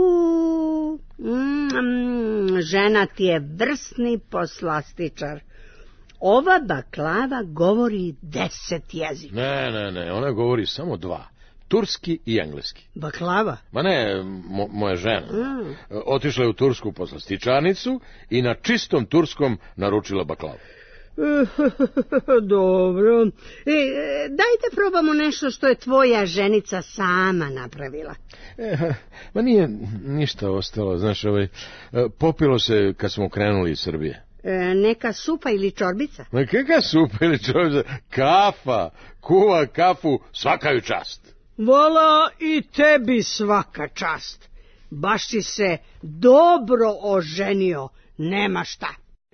Žena ti je vrsni poslastičar. Ova baklava govori 10 jezika. Ne, ona govori samo 2. Turski i engleski. Baklava? Ma ne, moja žena. Otišla je u tursku poslastičarnicu i na čistom turskom naručila baklavu. Dobro. Dajte probamo nešto što je tvoja ženica sama napravila. Ma nije ništa ostalo, znaš, popilo se kad smo krenuli iz Srbije. Neka supa ili čorbica? Ma kakva supa ili čorbica? Kafa, kuva kafu, svaka ju čast. Vola i tebi svaka čast. Baš si se dobro oženio, nema šta.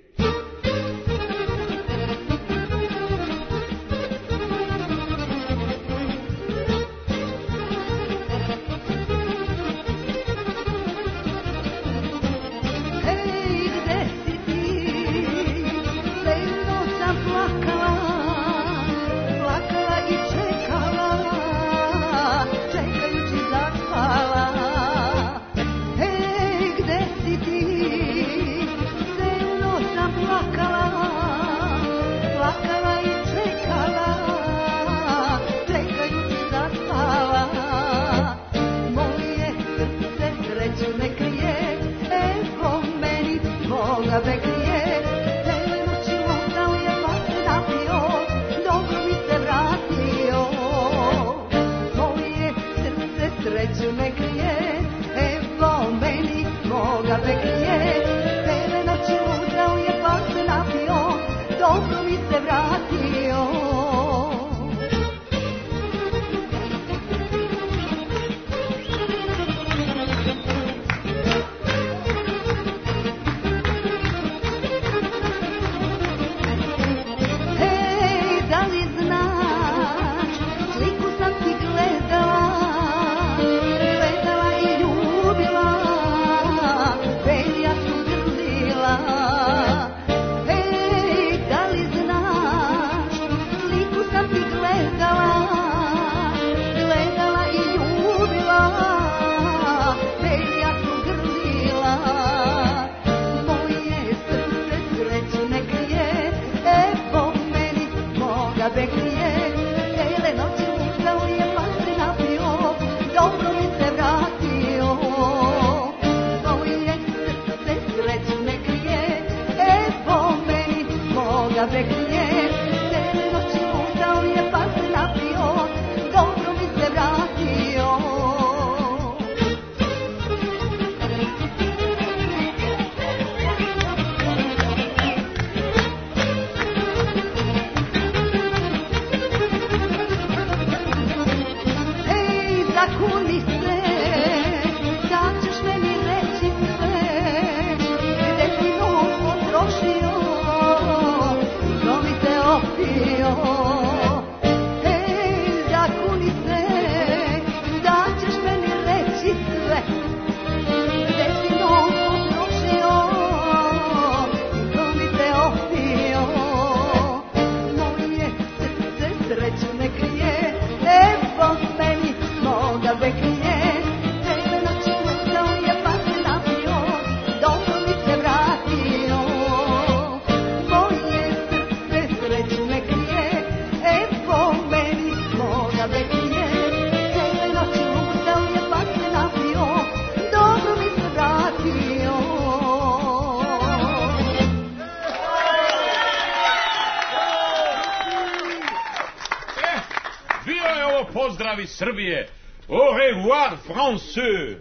Pozdravi Srbije! Au revoir, Français!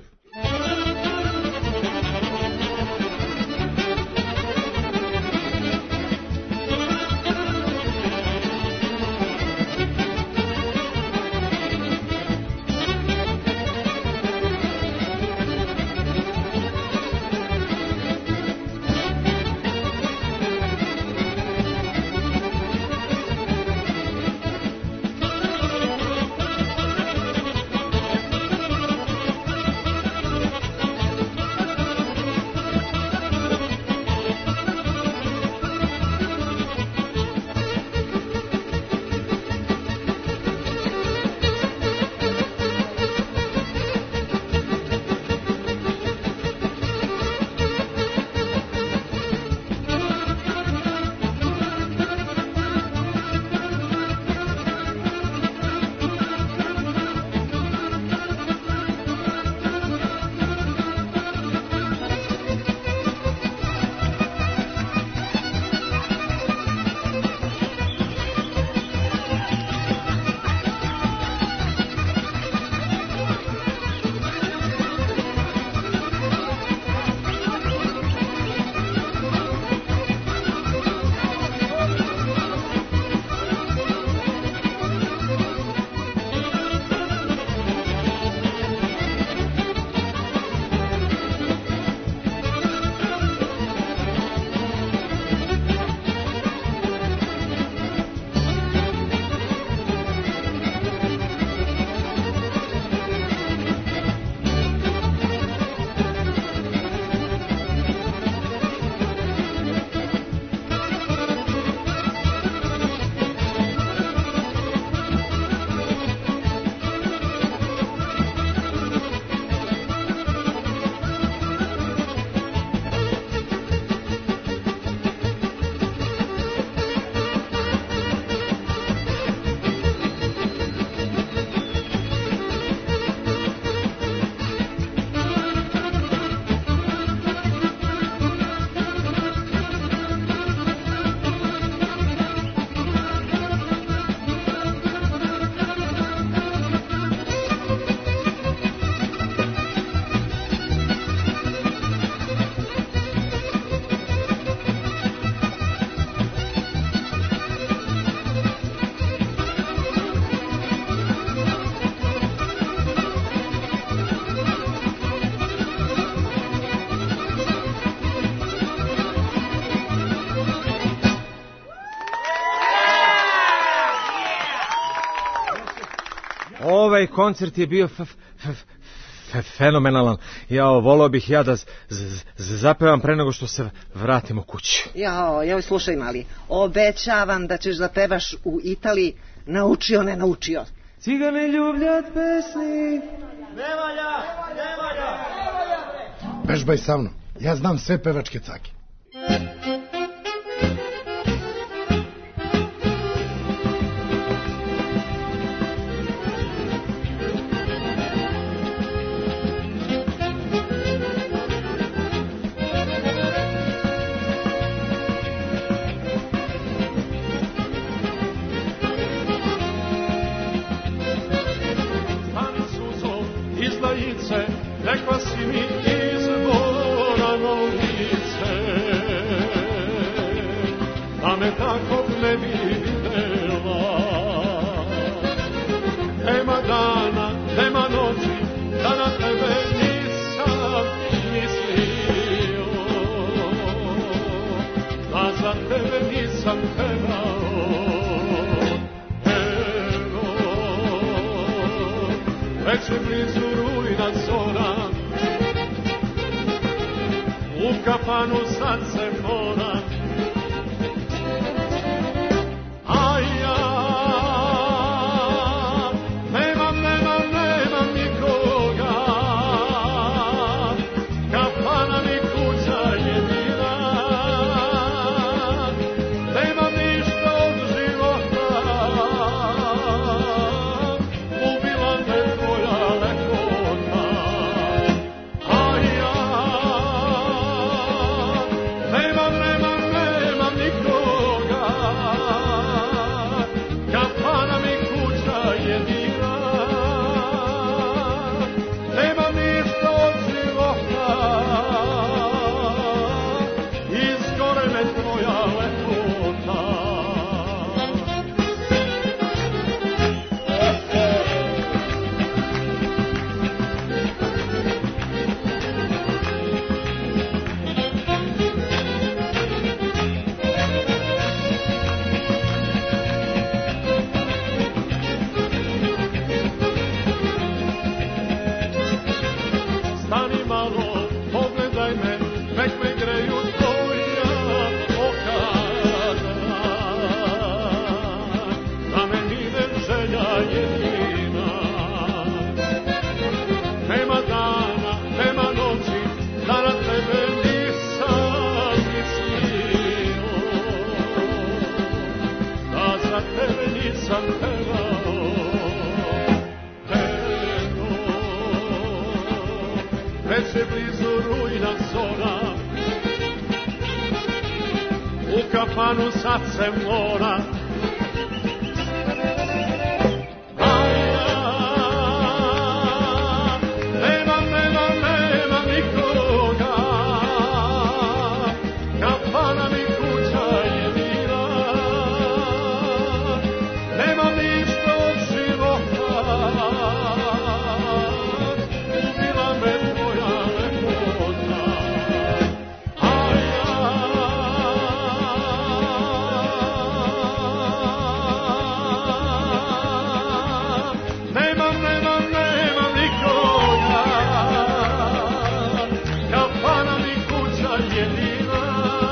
ovaj koncert je bio fenomenalan. Volao bih ja da zapevam pre nego što se vratimo kući. Joj, slušaj mali, obećavam da ćeš da pevaš u Italiji, naučio, ne naučio. Cigane ljubljat pesni. Ne valja. Vežbaj sa mnom, ja znam sve pevačke cake. Rekla si mi izborano lice, da me tako ne bi videla. Nema dana, nema noći, da na tebe nisam mislio, da za tebe nisam pevao. Već je blizu rujna zora, u kafanu sad se mora. A ja nemam nikoga, kafana mi kuća jedina. Nemam ništa od života, ubila me tvoja lepota. A ja nemam nikoga, kafana mi kuća jedina. Nemam ništa od života, izgore me tvoja lepota. Stani malo, pogledaj me, nek me greju tvoja oka. Da me ide želja jedina. Nema dana, nema noći, da na tebe nisam mislio, da za tebe nisam pevao. Već je blizu rujna zora, u kafanu sad se mora. A ja nemam nikoga, kafana mi kuća jedina. Nemam ništa od života, ubila me tvoja lepota. A ja nemam nikoga, kafana mi kuća jedina.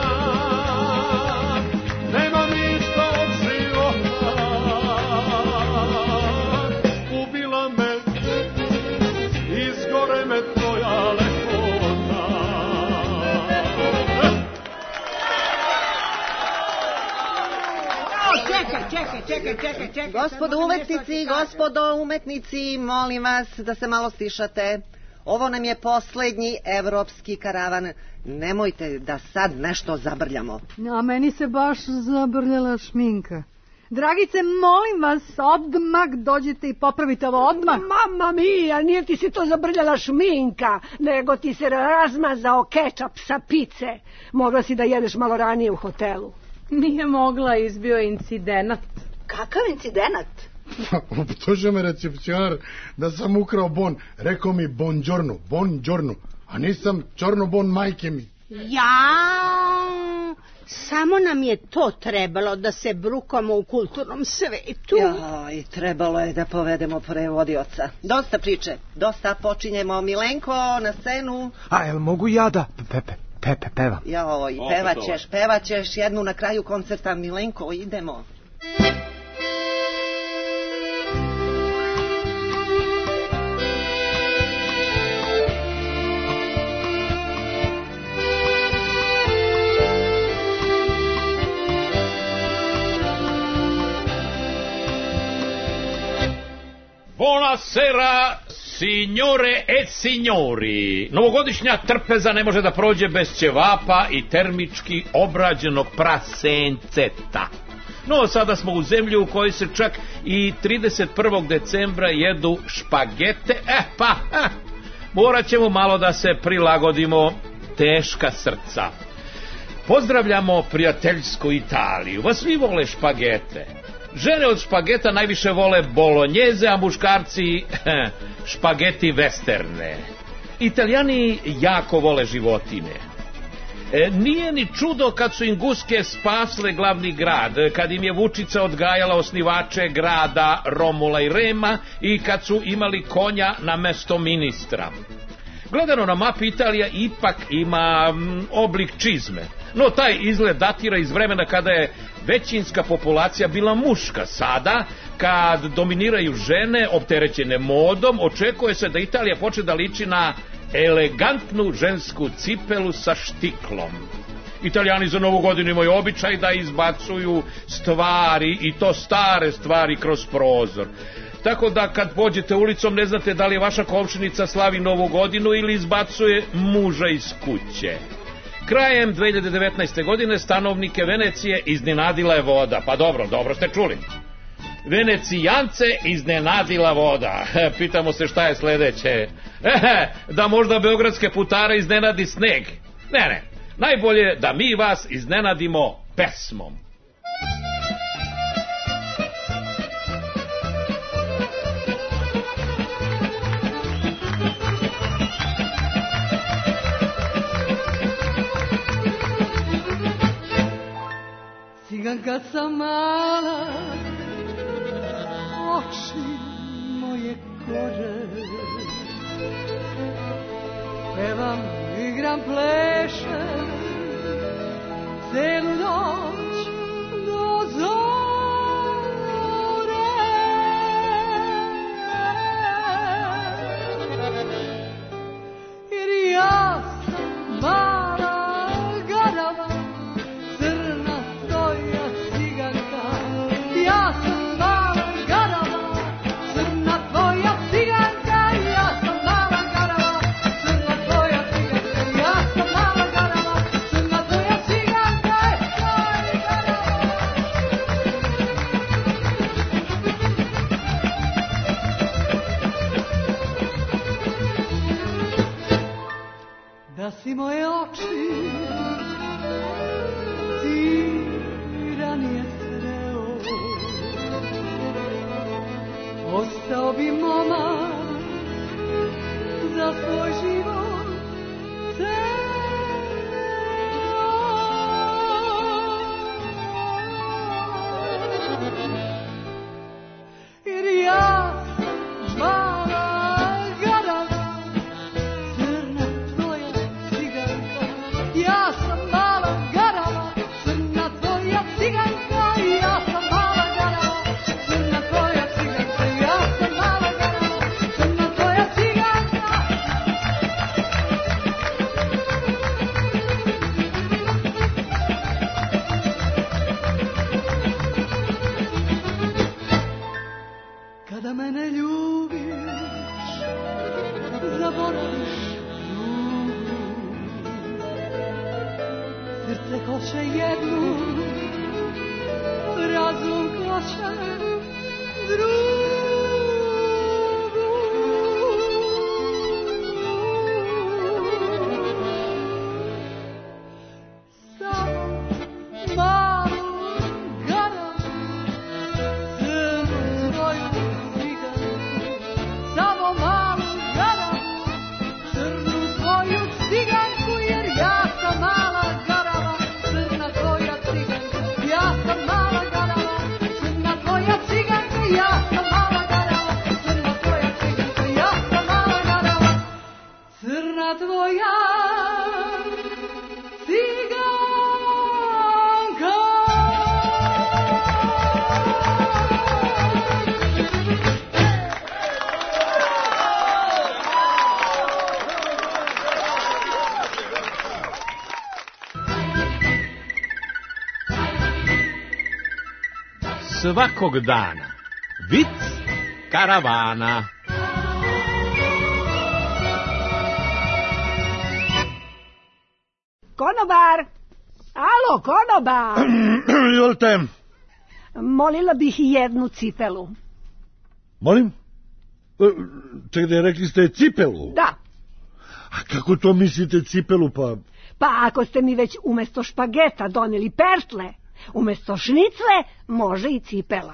Nemam ništa od života, ubila me, izgore me tvoja lepota. Čekaj. Gospodo umetnici, gospodo umetnici, molim vas da se malo stišate. Ovo nam je poslednji evropski karavan. Nemojte da sad nešto zabrljamo. A meni se baš zabrljala šminka. Dragice, molim vas, odmah dođite i popravite ovo odmah. Mamma mia, nije ti se to zabrljala šminka, nego ti se razmazao kečap sa pice. Mogla si da jedeš malo ranije u hotelu. Nije mogla, izbio incidenat. Kakav incidenat? Optužio me recepcionar da sam ukrao bon. Rekao mi bongiorno, a nisam čorno bon majke mi. Ja, Samo nam je to trebalo da se brukamo u kulturnom svetu. Joj, trebalo je da povedemo prevodioca. Dosta priče, dosta, počinjemo. Milenko, na scenu. A, jel mogu ja da pevam? Joj, pevaćeš jednu na kraju koncerta. Milenko, idemo. Buonasera, signore e signori. Novogodišnja trpeza ne može da prođe bez ćevapa i termički obrađenog prasenceta. No, sada smo u zemlji u kojoj se čak i 31. decembra jedu špagete. Morat ćemo malo da se prilagodimo, teška srca. Pozdravljamo prijateljsku Italiju. Vas svi vole špagete. Žene od špageta najviše vole bolonjeze, a muškarci špageti westerne. Italijani jako vole životine. Nije ni čudo kad su im guske spasle glavni grad, kad im je Vučica odgajala osnivače grada Romula i Rema i kad su imali konja na mesto ministra. Gledano na mapi, Italija ipak ima oblik čizme, no taj izgled datira iz vremena kada je većinska populacija bila muška. Sada, kad dominiraju žene opterećene modom, očekuje se da Italija počne da liči na elegantnu žensku cipelu sa štiklom. Italijani za Novu godinu imaju običaj da izbacuju stvari, i to stare stvari, kroz prozor. Tako da kad pođete ulicom ne znate da li je vaša komšinica slavi Novu godinu ili izbacuje muža iz kuće. Krajem 2019. godine stanovnike Venecije iznenadila je voda. Pa dobro ste čuli. Venecijance iznenadila voda. Pitamo se šta je sledeće. Da možda beogradske putare iznenadi sneg. Ne. Najbolje da mi vas iznenadimo pesmom. Ciganka sam mala, oči moje kore, pevam, igram, plešem, celu noć do zore. Jer ja sam mala garava, crna tvoja ciganka, ja sam mala garava, crna tvoja ciganka, ja sam mala garava, crna tvoja ciganka, ja sam mala garava, crna tvoja ciganka, da si moje oči ti ranije sreo, ostao bi momak za svoj život jer ja sam mala garava, crna tvoja ciganka, ja sam mala garava, crna tvoja ciganka, ja sam mala garava, crna tvoja ciganka, ja sam mala garava, crna tvoja ciganka. Kada mene ljubiš, zaboraviš drugu, srce hoće jednu, razum hoće drugu. Samo malu garava, crnu tvoju ciganku, samo malu garava, crnu tvoju ciganku, jer ja sam mala garava, crna tvoja crna tvoja ciganka. Svakog dana vic karavana. Konobar! Alo, konobar! Izvolite. Molila bih jednu cipelu. Molim? Čekaj, rekli ste cipelu? Da. A kako to mislite cipelu, pa... Pa ako ste mi već umesto špageta doneli pertle, umesto šnicle može i cipela.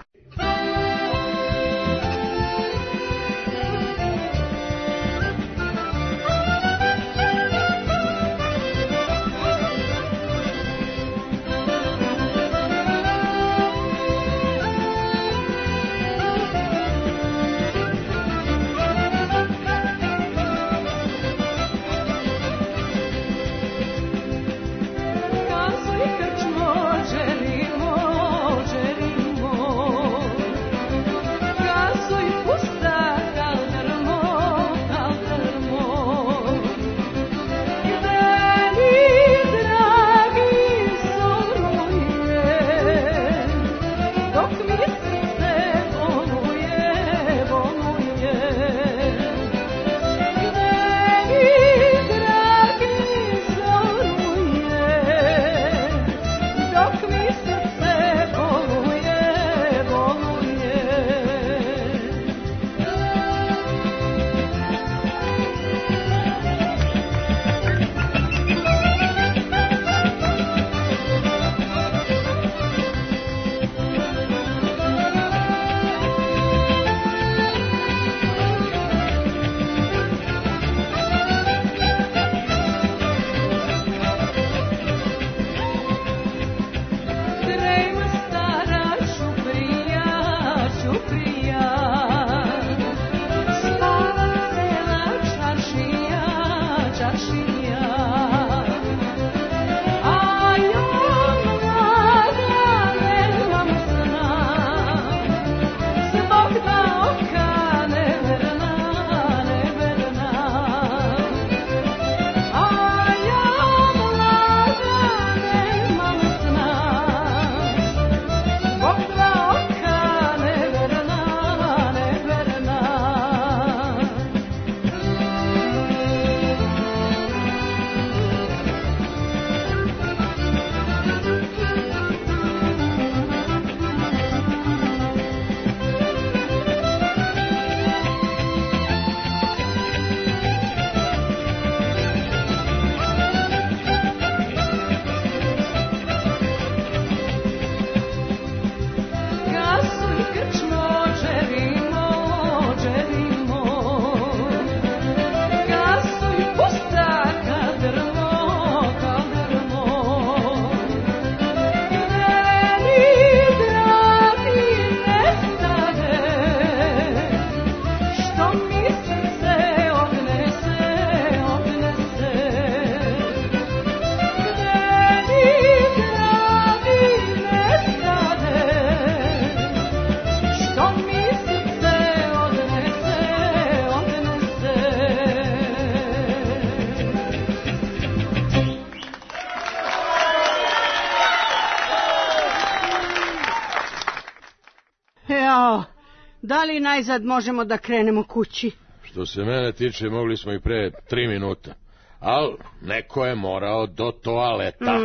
Da li najzad možemo da krenemo kući? Što se mene tiče, mogli smo i pre 3 minuta. Al neko je morao do toaleta.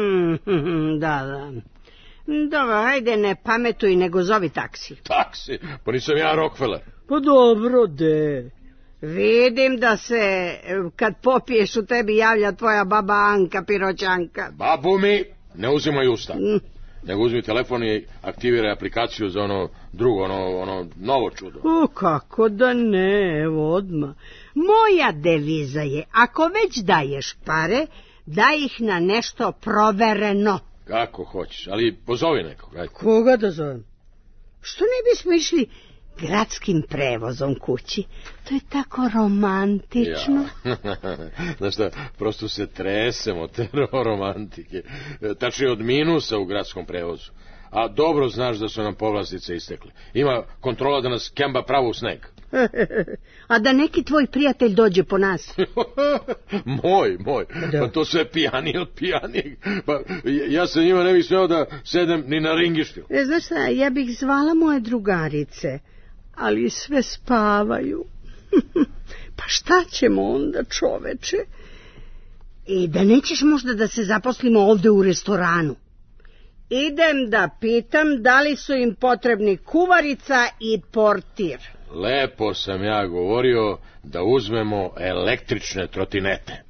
Da. Dobro, ajde, ne pametuj, nego zovi taksi. Taksi? Pa nisam ja Rockefeller. Pa dobro, de. Vidim da se, kad popiješ, u tebi javlja tvoja baba Anka Piroćanka. Babu mi ne uzimaj usta. Nego uzmi telefon i aktiviraj aplikaciju za ono drugo, ono novo čudo. Kako da ne, evo odmah. Moja deviza je, ako već daješ pare, daj ih na nešto provereno. Kako hoćeš, ali pozovi nekog. Ajde. Koga da zovem? Što ne bismo išli gradskim prevozom kući. To je tako romantično. Znaš šta, prosto se tresemo te romantike. Tačnije od minusa u gradskom prevozu. A dobro znaš da su nam povlastice istekle. Ima kontrola da nas kemba pravo u sneg. A da neki tvoj prijatelj dođe po nas? Moj. Pa to sve pijanije od pijanijeg. Pa ja se njima ne bih smeo da sedem ni na ringištu. Znaš šta, ja bih zvala moje drugarice, ali sve spavaju. Pa šta ćemo onda, čoveče? I da nećeš možda da se zaposlimo ovde u restoranu? Idem da pitam da li su im potrebni kuvarica i portir. Lepo sam ja govorio da uzmemo električne trotinete.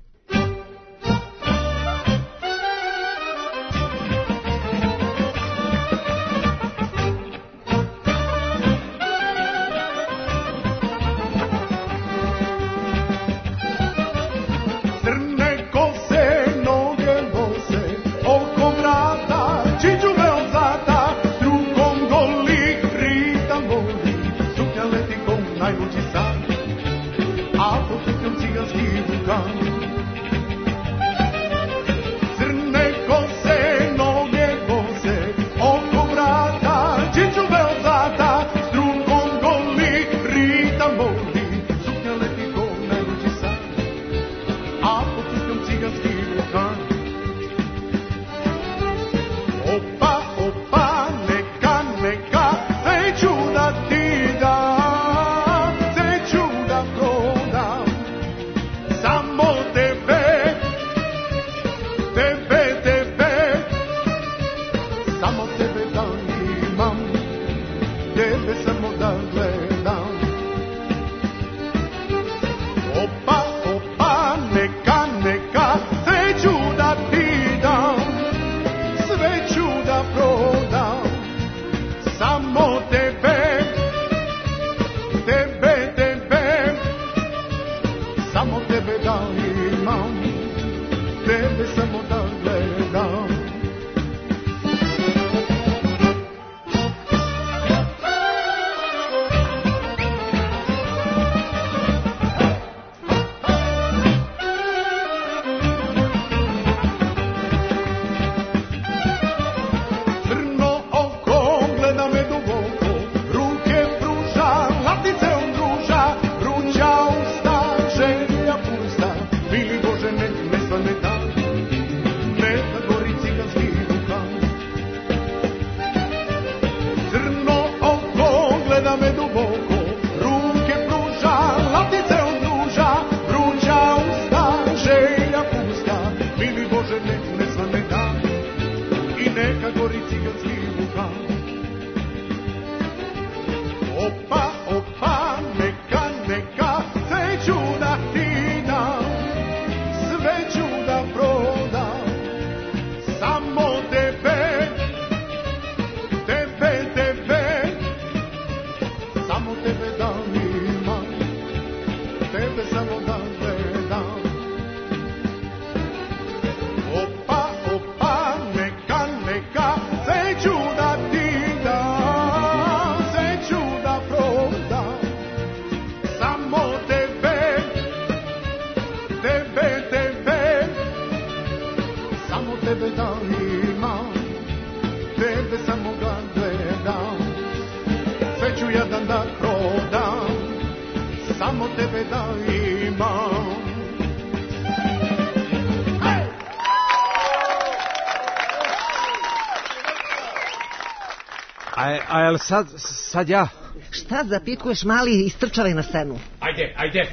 A sad ja? Šta zapitkuješ, mali, istrčavaj na scenu. Ajde.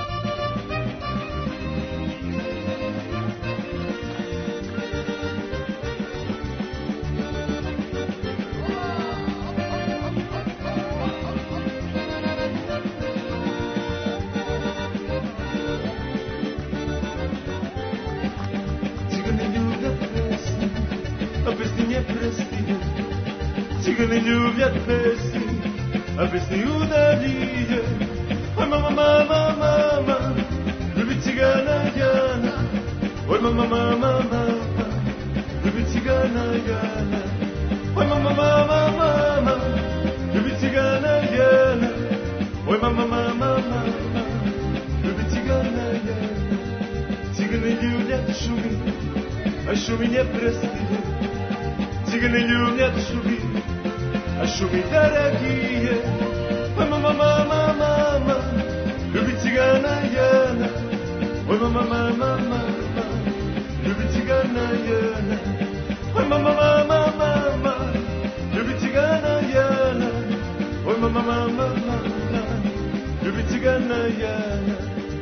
Cigani ljubljat pesni, a pesni udalije. Oj mama, ljubi cigana Jana. Oj mama, ljubi cigana Jana. Oj mama, ljubi cigana Jana. Цыганы любят шумы, а шумы непростые. Цыганы любят шумы, а шумы дорогие. Мама, мама, мама, любит цыгана Яна. Ой, мама, мама, мама, любит цыгана Яна. Ой, мама, мама, мама, любит цыгана Яна. Ой, мама, мама, мама, любит цыгана Яна.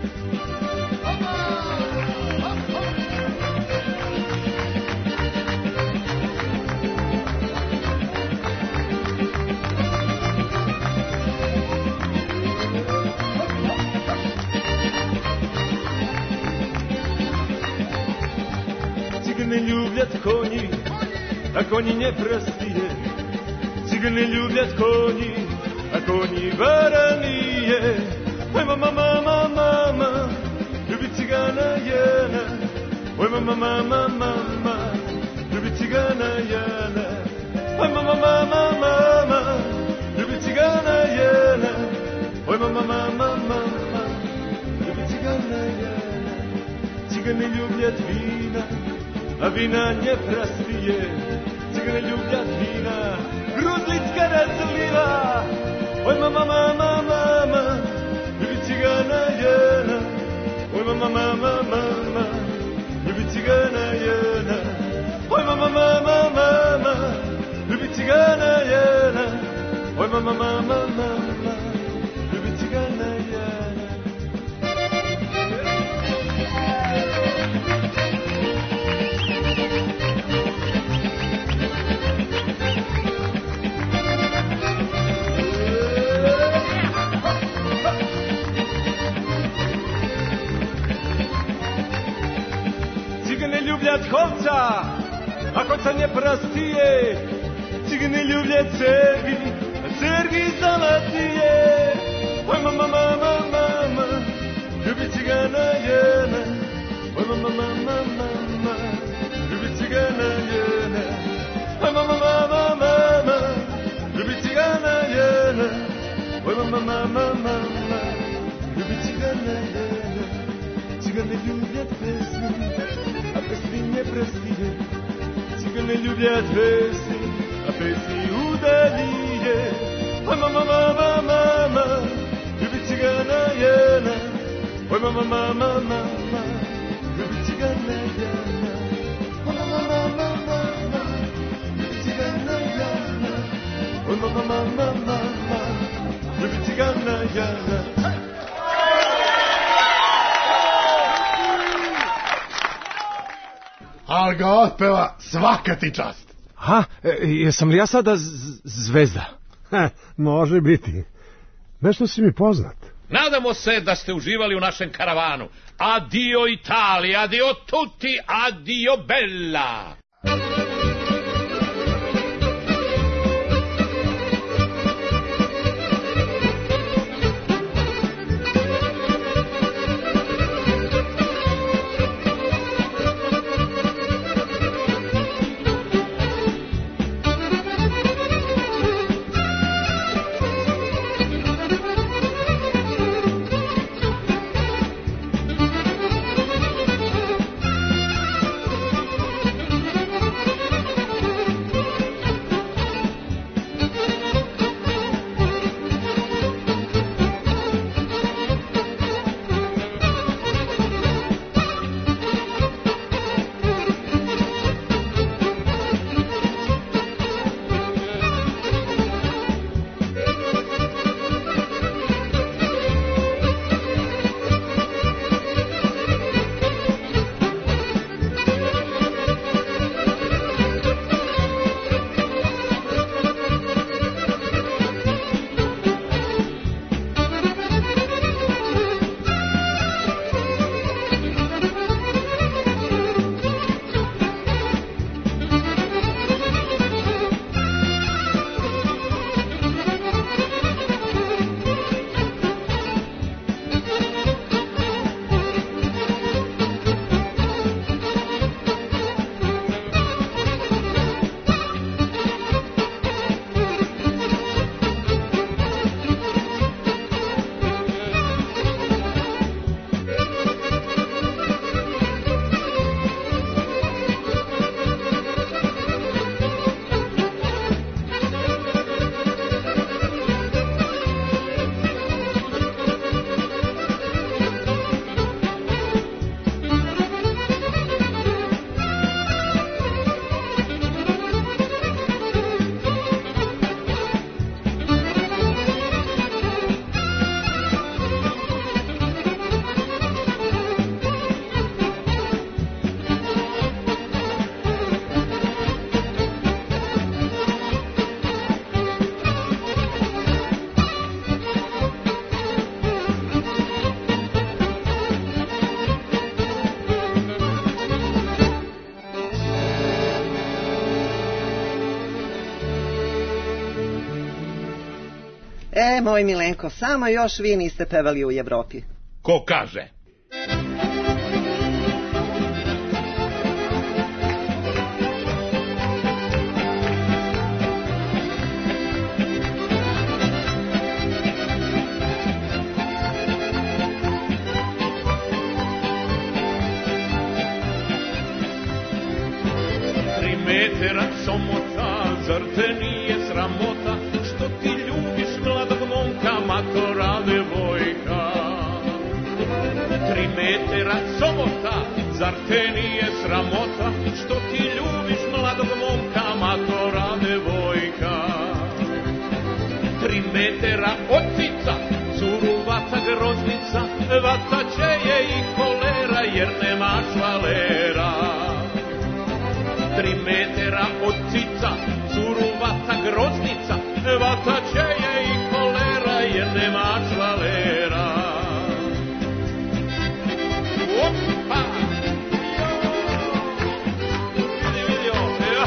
Цыганы любят кони, а кони непростые. Цыганы любят кони, а кони вороные. Ой, мама, мама, мама, любит цыгана Яна. Ой, мама, мама, мама, любит цыгана Яна. Ой, мама, мама, мама, любит цыгана Яна. Ой, мама, мама, мама, любит цыгана Яна. Цыганы любят вина, а вина непростые. Цыганы любят вина, грудь лицка разлила. Ой, мама, мама, мама, любит цыгана Яна. Ой, мама, мама, мама, любит цыгана Яна. Ой, мама, мама, мама, любит цыгана Яна. Ой, мама, мама, мама, любит цыгана Яна. Цыганы любят кольца, а кольца непростые. Цыганы любят церкви, а церкви золотые. Ой, мама, мама, мама, любит цыгана Яна. Ой, мама, мама, мама, любит цыгана Яна. Ой, мама, мама, мама, любит цыгана Яна. Ой, мама, мама, мама, любит цыгана Яна. Цыганы любят песни, а песни непростые. Цыганы любят песни, а песни удалие. Ой, мама, мама, мама, любит цыгана Яна. Ой, мама, мама, мама, любит цыгана Яна. Ой, мама, мама, мама, любит цыгана Яна. Ой, мама, мама, мама, любит цыгана Яна. Al ga otpeva svaka ti čast. Ha, jesam li ja sada zvezda? Može biti. Nešto si mi poznat. Nadamo se da ste uživali u našem karavanu. Adio Italija, adio tutti, adio bella. Moj Milenko, samo još vi niste pevali u Evropi. Ko kaže? Metera somota, zar te nije sramota, što ti ljubiš mladog momka, matora devojka? 3 metera somota, zar te nije sramota, što ti ljubiš mladog momka, matora devojka? 3 metera otica, suruvata groznica, vataće je i kolera, jer nemaš valera. 3 metera od cica, suruvata groznica, vataće je i kolera, jer nemaš valera. Opa! Vidio,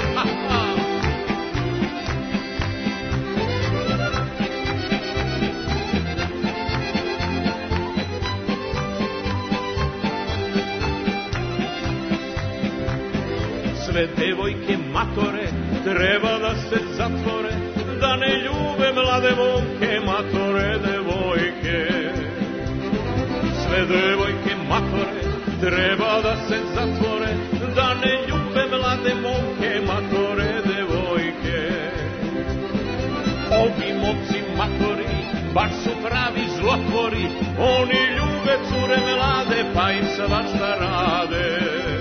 sve devojke matore treba da se zatvore, da ne ljube mlade momke, matore devojke. Sve devojke matore treba da se zatvore, da ne ljube mlade momke, matore devojke. Ovi momci matori baš su pravi zlotvori, oni ljube cure mlade pa im svašta rade.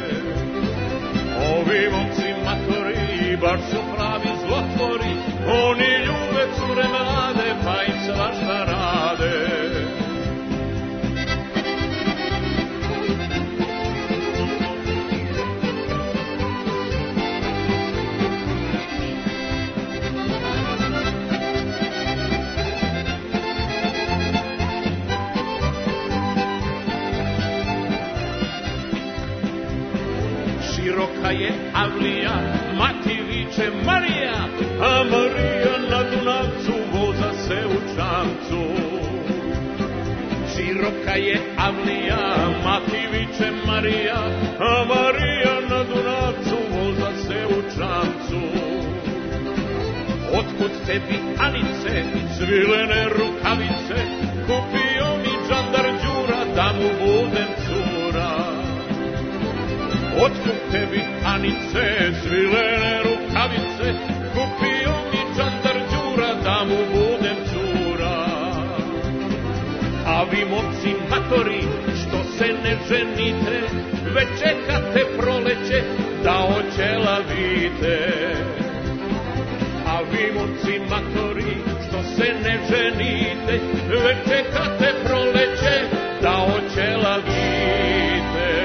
Ovi momci matori baš su pravi zlotvori, oni ljube cure mlade pa im svašta rade. Široka je avlija, mati viče Marija, a Marija na Dunavcu voza se u čamcu. Široka je avlija, mati viče Marija, a Marija na Dunavcu voza se u čamcu. Otkud tebi, Anice, svilene rukavice, kupio mi džandar Đura da mu budem cura. Otkud tebi, Anice, svilene rukavice, kupio mi džandar Đura da mu budem cura. A vi momci matori, što se ne ženite, već čekate proleće da oćelavite. A vi momci matori, što se ne ženite, već čekate proleće da oćelavite.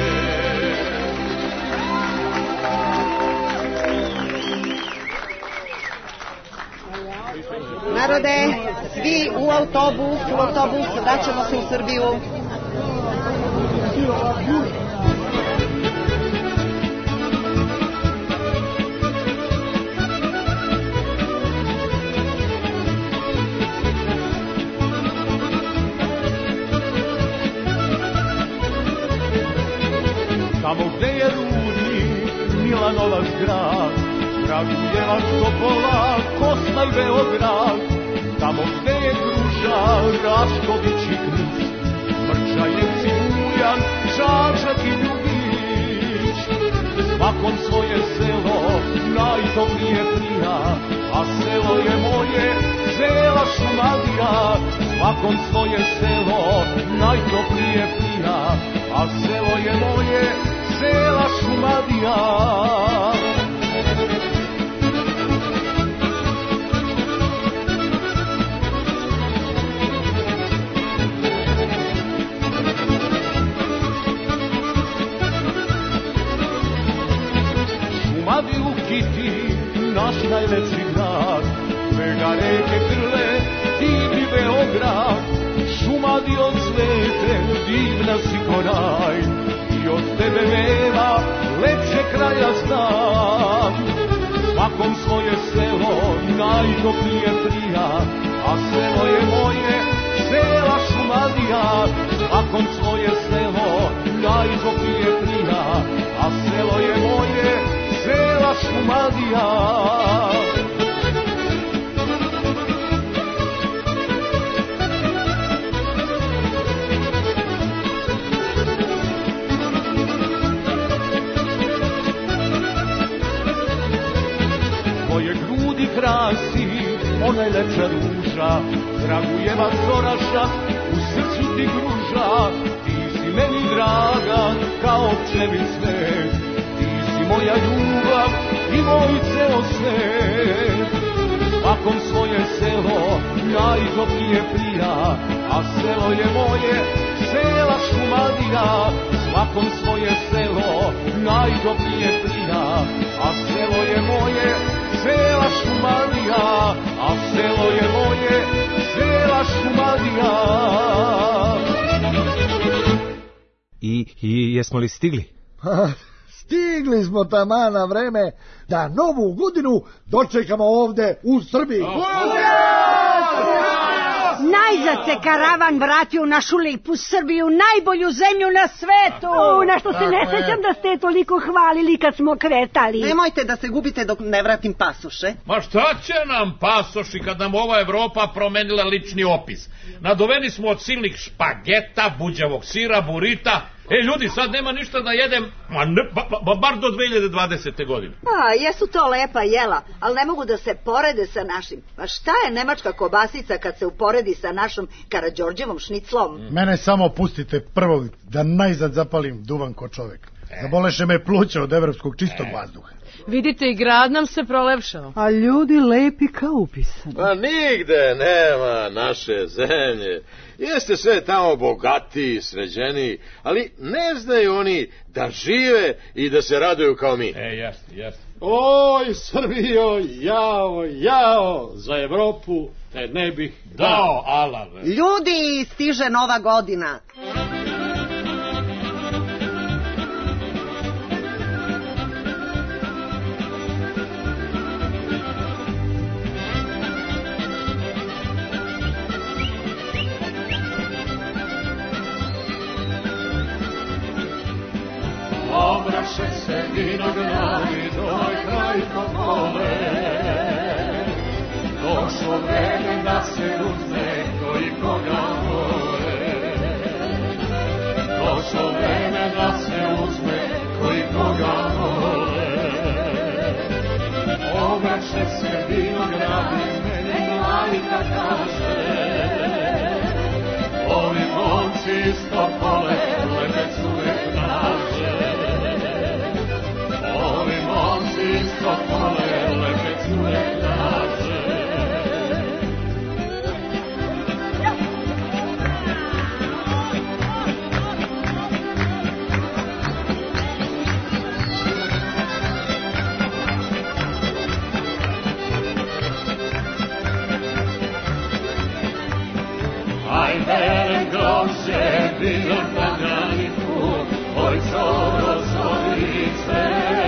Narode, svi u autobus, vraćamo se u Srbiju. Tamo gde je Rudnik, Milanovac grad, Kragujevac, Topola, Kosma i Beograd, tamo gde je Gruža, Rašković i Knus, Mrčajevci, Ujan, Čačak i Ljubić. Svakom svoje selo najtoplije prija, a selo je moje, cela Šumadija. Svakom svoje selo najtoplije prija, a selo je moje, cela Šumadija. Šumadiju kiti, naš najlepši grad, Vega reke Krle, divni Beograd. Šumadio cvete, divna si ko raj, i od tebe nema lepše kraja znam. Svakom svoje selo najtoplije prija, a selo je moje, sela Šumadija, svakom svoje selo, najtoplije prija, a selo je moje, sela Šumadija. Moje grudi krasi, onaj lepša ruža, Dragujevac oraša, u srcu ti gruža, ti si meni draga, kao pčeli cvet, ti si moja ljubav i moj ceo svet. Svakom svoje selo, najtoplije prija, a selo je moje, sela Šumadija, svakom svoje selo, najtoplije prija, a selo je moje, sela Šumadija, a selo je moje, sela Šumadija. I jesmo li stigli? Stigli smo taman na vreme da novu godinu dočekamo ovde u Srbiji. Najzad se karavan vratio u našu lipu Srbiju, najbolju zemlju na svetu. Na što se ne sećam da ste toliko hvalili kad smo kretali. Nemojte da se gubite dok ne vratim pasoše. Ma šta će nam pasoši kad nam ova Evropa promenila lični opis? Nadoveni smo od silnih špageta, buđavog sira, burita. Ljudi, sad nema ništa da jedem, bar do 2020. godine. Jesu to lepa jela, ali ne mogu da se porede sa našim. Pa šta je nemačka kobasica kad se uporedi sa našom Karađorđevom šniclom? Mene samo pustite prvog da najzad zapalim duvan ko čovek. Zaboleše me pluća od evropskog čistog vazduha. Vidite, i grad nam se prolepšao. A ljudi lepi kao upisani. Pa nigde nema naše zemlje. Jeste sve tamo bogatiji, sređeniji, ali ne znaju oni da žive i da se raduju kao mi. Jeste. Oj, Srbijo, jao, za Evropu te ne bih dao, alave. Ljudi, stiže nova godina. Obraše se vinogradi, doj kraj popole. Došlo vreme da se uzme koji koga vole. Došlo vreme da se uzme koji koga vole. Obraše se vinogradi, meni majka kaže. Ovi momci iz Topole, lebec uvek naže. Ovi momci iz Topole, lebec uvek naže. Aj veren groše, bilo tanjaniku, oj zoro zorice.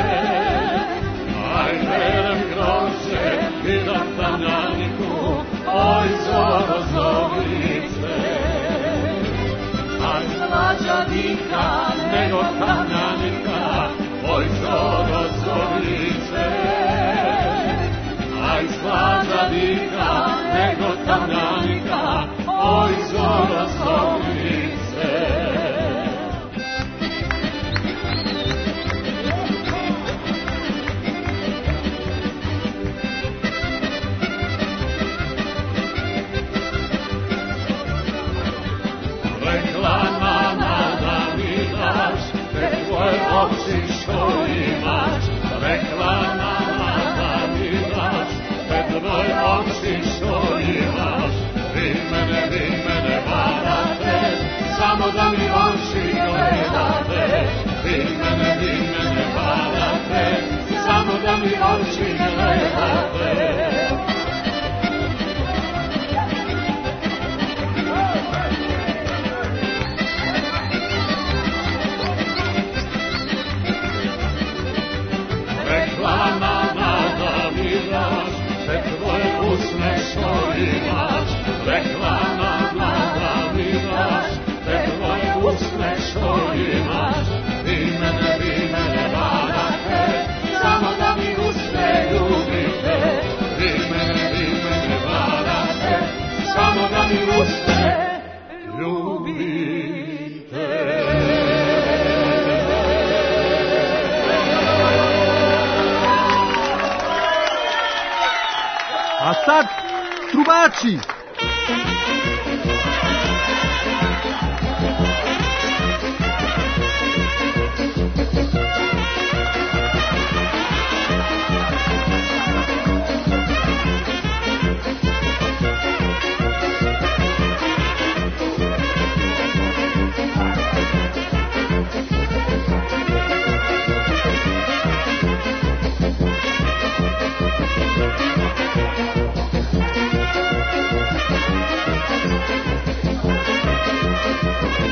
Aj veren groše, bilo tanjaniku, oj zoro zorice. Aj slađa dika, nego tanjanika, oj zoro zorice. Aj slađa dika, nego tanjanika, oj zora zorice. Rekla mama da mi daš te tvoje oči što imaš. Rekla mama da mi daš te tvoje oči što imaš. Vi mene varate, samo da mi oči gledate. Vi mene varate, samo da mi oči gledate. Rekla sad trubači.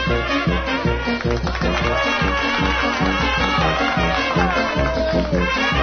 Thank you.